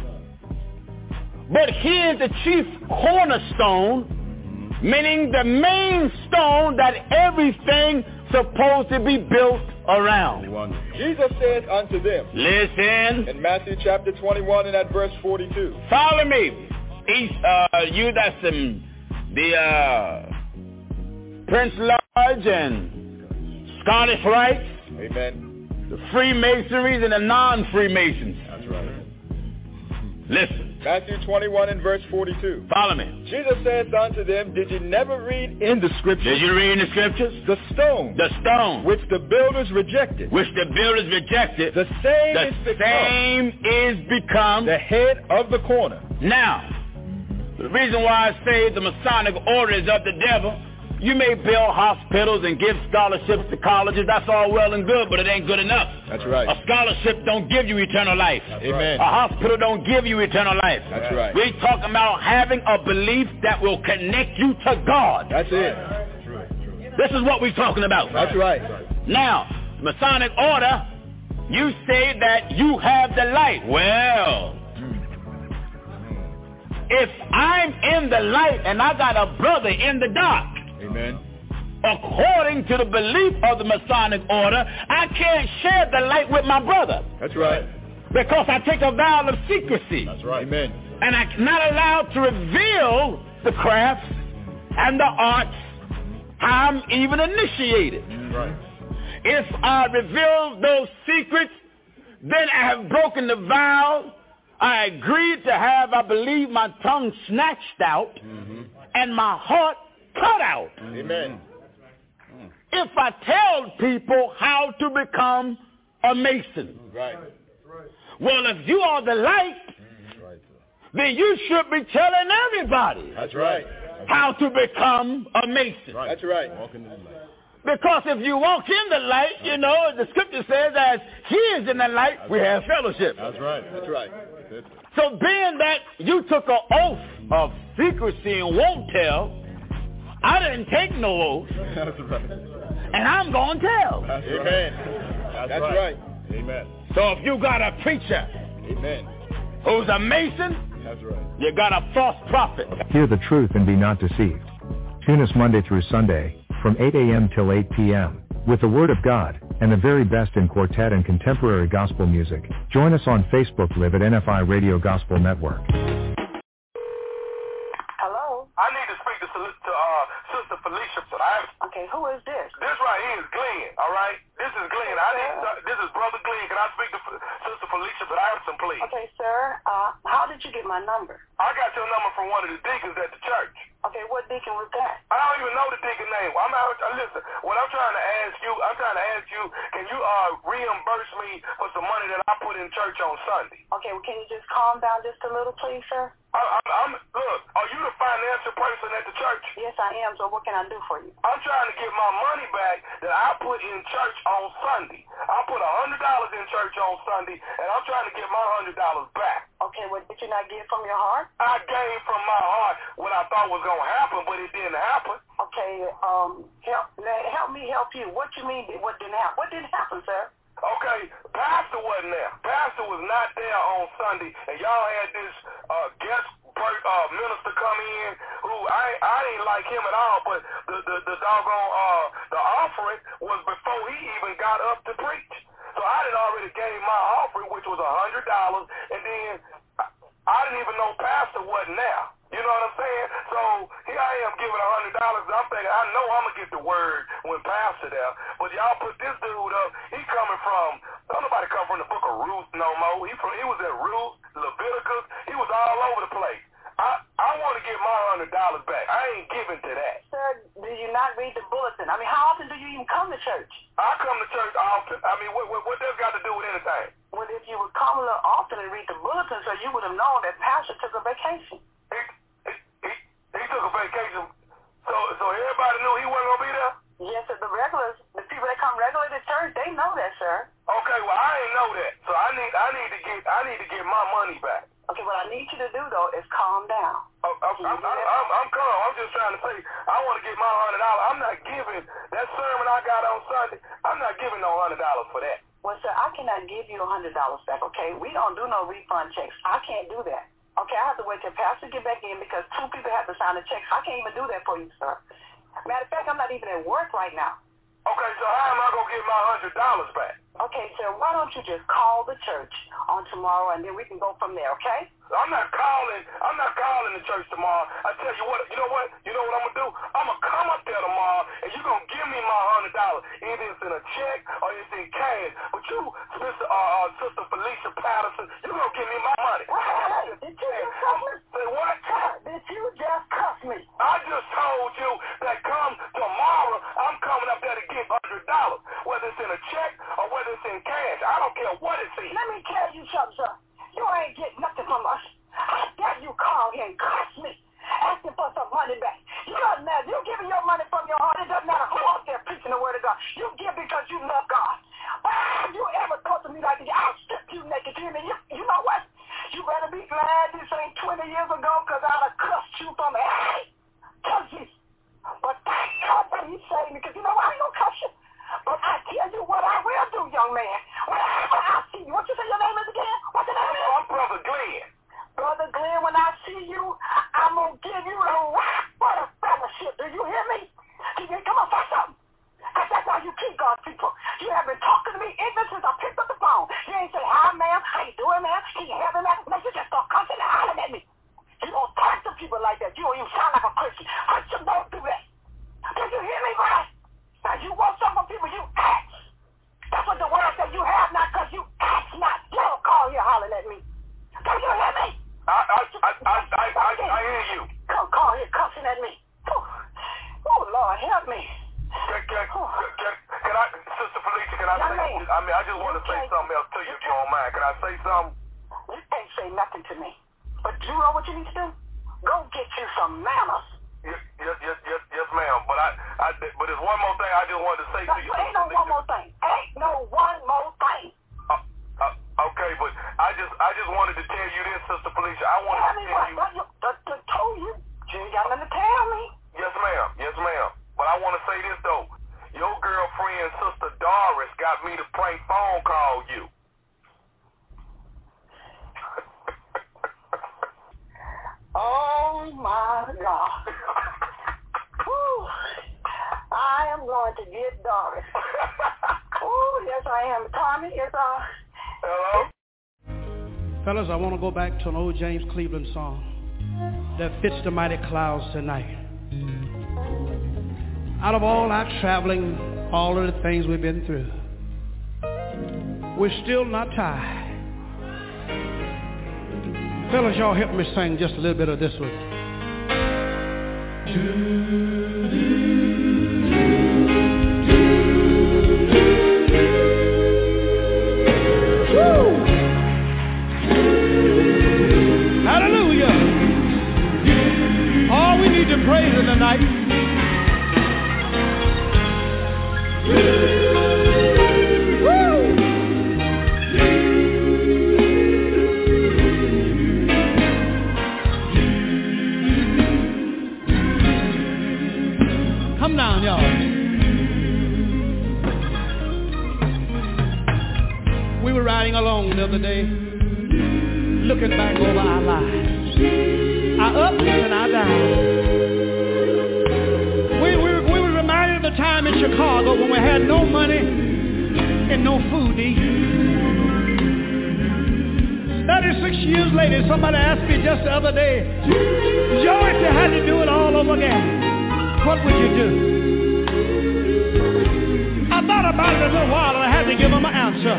But he is the chief cornerstone, meaning the main stone that everything supposed to be built around. Jesus said unto them, listen, in Matthew chapter 21 and at verse 42. Follow me. You that's in the Prince Lodge and Scottish Rites. Amen. The Freemasonries and the non-Freemasons. That's right. Listen. Matthew 21 and verse 42. Follow me. Jesus said unto them, did you never read in the scriptures? Did you read in the scriptures? The stone. The stone. Which the builders rejected. Which the builders rejected. The same is become the head of the corner. Now, the reason why I say the Masonic order is of the devil, you may build hospitals and give scholarships to colleges. That's all well and good, but it ain't good enough. That's right. A scholarship don't give you eternal life. Amen. A hospital don't give you eternal life. That's right. We're talking about having a belief that will connect you to God. That's it. This is what we're talking about. That's right. Now, Masonic order, you say that you have the light. Well, if I'm in the light and I got a brother in the dark, amen, according to the belief of the Masonic order, I can't share the light with my brother. That's right. Because I take a vow of secrecy. That's right. Amen. And I'm not allowed to reveal the crafts and the arts how I'm even initiated. Right. If I reveal those secrets, then I have broken the vow. I agreed to have, I believe, my tongue snatched out and my heart cut out. Amen. If I tell people how to become a Mason. Right. Well, if you are the light, then you should be telling everybody. That's right. How to become a Mason. Right. That's right. Because if you walk in the light, you know, the scripture says as he is in the light, we have fellowship. That's right. That's right. So being that you took an oath of secrecy and won't tell, I didn't take no oath. That's right. And I'm going to tell. That's Amen. That's right. Amen. So if you got a preacher Amen. who's a Mason, that's right, you got a false prophet. Hear the truth and be not deceived. Tune us Monday through Sunday from 8 a.m. till 8 p.m. with the Word of God and the very best in quartet and contemporary gospel music. Join us on Facebook Live at NFI Radio Gospel Network. Hello? I need to speak to Sister Felicia. Okay, who is this? This right here is Glenn, all right? This is Glenn. This is Brother Glenn. Can I speak to Sister Felicia Patterson, please? Okay, sir. How did you get my number? I got your number from one of the deacons at the church. Okay, what deacon was that? I don't even know the deacon name. Listen, what I'm trying to ask you, can you reimburse me for some money that I put in church on Sunday? Okay, well, can you just calm down just a little, please, sir? Look, are you the financial person at the church? Yes, I am. So what can I do for you? I'm trying to get my money back that I put in church on Sunday. I put $100 in church on Sunday, and I'm trying to get my $100 back. Okay, well, did you not give from your heart? I gave from my heart what I thought was going to happen, but it didn't happen. Okay, help me help you. What you mean, what didn't happen? What didn't happen, sir? Okay, Pastor wasn't there. Pastor was not there on Sunday, and y'all had this guest minister come in who I didn't like him at all, but the doggone the offering was before he even got up to preach. So I had already gave my offering, which was $100, and then I didn't even know Pastor wasn't there. You know what I'm saying? So here I am giving $100. I'm thinking, I know I'm going to get the word when Pastor there. But y'all put this dude up. He coming from, don't nobody come from the book of Ruth no more. He was at Ruth, Leviticus. He was all over the place. I want to get my $100 back. I ain't giving to that. Sir, do you not read the bulletin? I mean, how often do you even come to church? I come to church often. I mean, what that's got to do with anything? Well, if you would come a little often and read the bulletin, so you would have known that Pastor took a vacation. He took a vacation, so everybody knew he wasn't gonna be there? Yes, sir. The people that come regularly to church, they know that, sir. Okay, well I ain't know that, so I need to get my money back. Okay, what I need you to do though is calm down. I'm calm. I'm just trying to say I want to get my $100. I'm not giving that sermon I got on Sunday. I'm not giving no $100 for that. Well, sir, I cannot give you $100 back. Okay, we don't do no refund checks. I can't do that. Okay, I have to wait till Pastor get back in because 2 people have to sign the checks. I can't even do that for you, sir. Matter of fact, I'm not even at work right now. Okay, so how am I going to get my $100 back? Okay, sir, why don't you just call the church on tomorrow and then we can go from there, okay? I'm not calling the church tomorrow. I tell you what, you know what I'm going to do? I'm going to come up there tomorrow and you're going to give me my $100. Either it's in a check or it's in cash. But you, Sister Felicia Patterson, you're going to give me my money. Did you just cuss me? Say what? Did you just cuss me? I just told you that come tomorrow, I'm coming up there to get $100. Whether it's in a check or whether it's in cash. I don't care what it's in. Let me tell you something, sir. You ain't getting nothing from us. I dare you call here and cuss me, asking for some money back. You doesn't matter. You giving your money from your heart. It doesn't matter who out there preaching the word of God. You give because you love God. Why have you ever talked to me like this? I'll strip you naked. You know what? You better be glad this ain't 20 years ago because I'd have cussed you from countries. But thank God that he saved me because you know what? I ain't gonna cuss you. But I tell you what I will do, young man. Whenever I see you, what you say your name is again? What's your name? I'm Brother Glenn. Brother Glenn, when I see you, I'm going to give you the right for the fellowship. Do you hear me? Come on, say something. Because that's how you treat God's people. You have been talking to me even since I picked up the phone. You ain't say, hi, ma'am. How you doing, ma'am? Can you help me, ma'am? No, you just start cussing and hollering at me. You don't talk to people like that. You don't even sound like a Christian. Christians don't do that. Do you hear me, boy? Now, you want something from people, you ask. That's what the word says. You have not because you ask not. You don't call here hollering at me. Do you hear me? I hear you. Come call here cussing at me. Oh, Lord, help me. Can I, Sister Felicia, can I say, I just want to say something else to you if you don't mind. Can I say something? You can't say nothing to me. But you know what you need to do? Go get you some manners. Yes, ma'am. But there's one more thing I just wanted to say to you. Ain't no one more thing. Ain't no one more thing. Okay, but I just wanted to tell you this, Sister Felicia. I wanted to tell you. I told you. You ain't got nothing to tell me. Yes, ma'am. But I want to say this though. Your girlfriend, Sister Doris, got me to prank phone call you. Oh my God. I am going to get Doris. Oh, yes I am. Tommy, yes Hello? Fellas, I want to go back to an old James Cleveland song that fits the mighty clouds tonight. Out of all our traveling, all of the things we've been through, we're still not tired. Fellas, y'all help me sing just a little bit of this one. Praise in the night. Woo! Come down, y'all. We were riding along the other day, looking back over our lives, our ups and our downs. We were reminded of the time in Chicago when we had no money and no food to eat. 36 years later, somebody asked me just the other day, Joe, if you had to do it all over again, what would you do? I thought about it a little while and I had to give him an answer.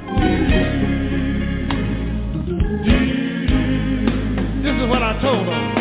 This is what I told him.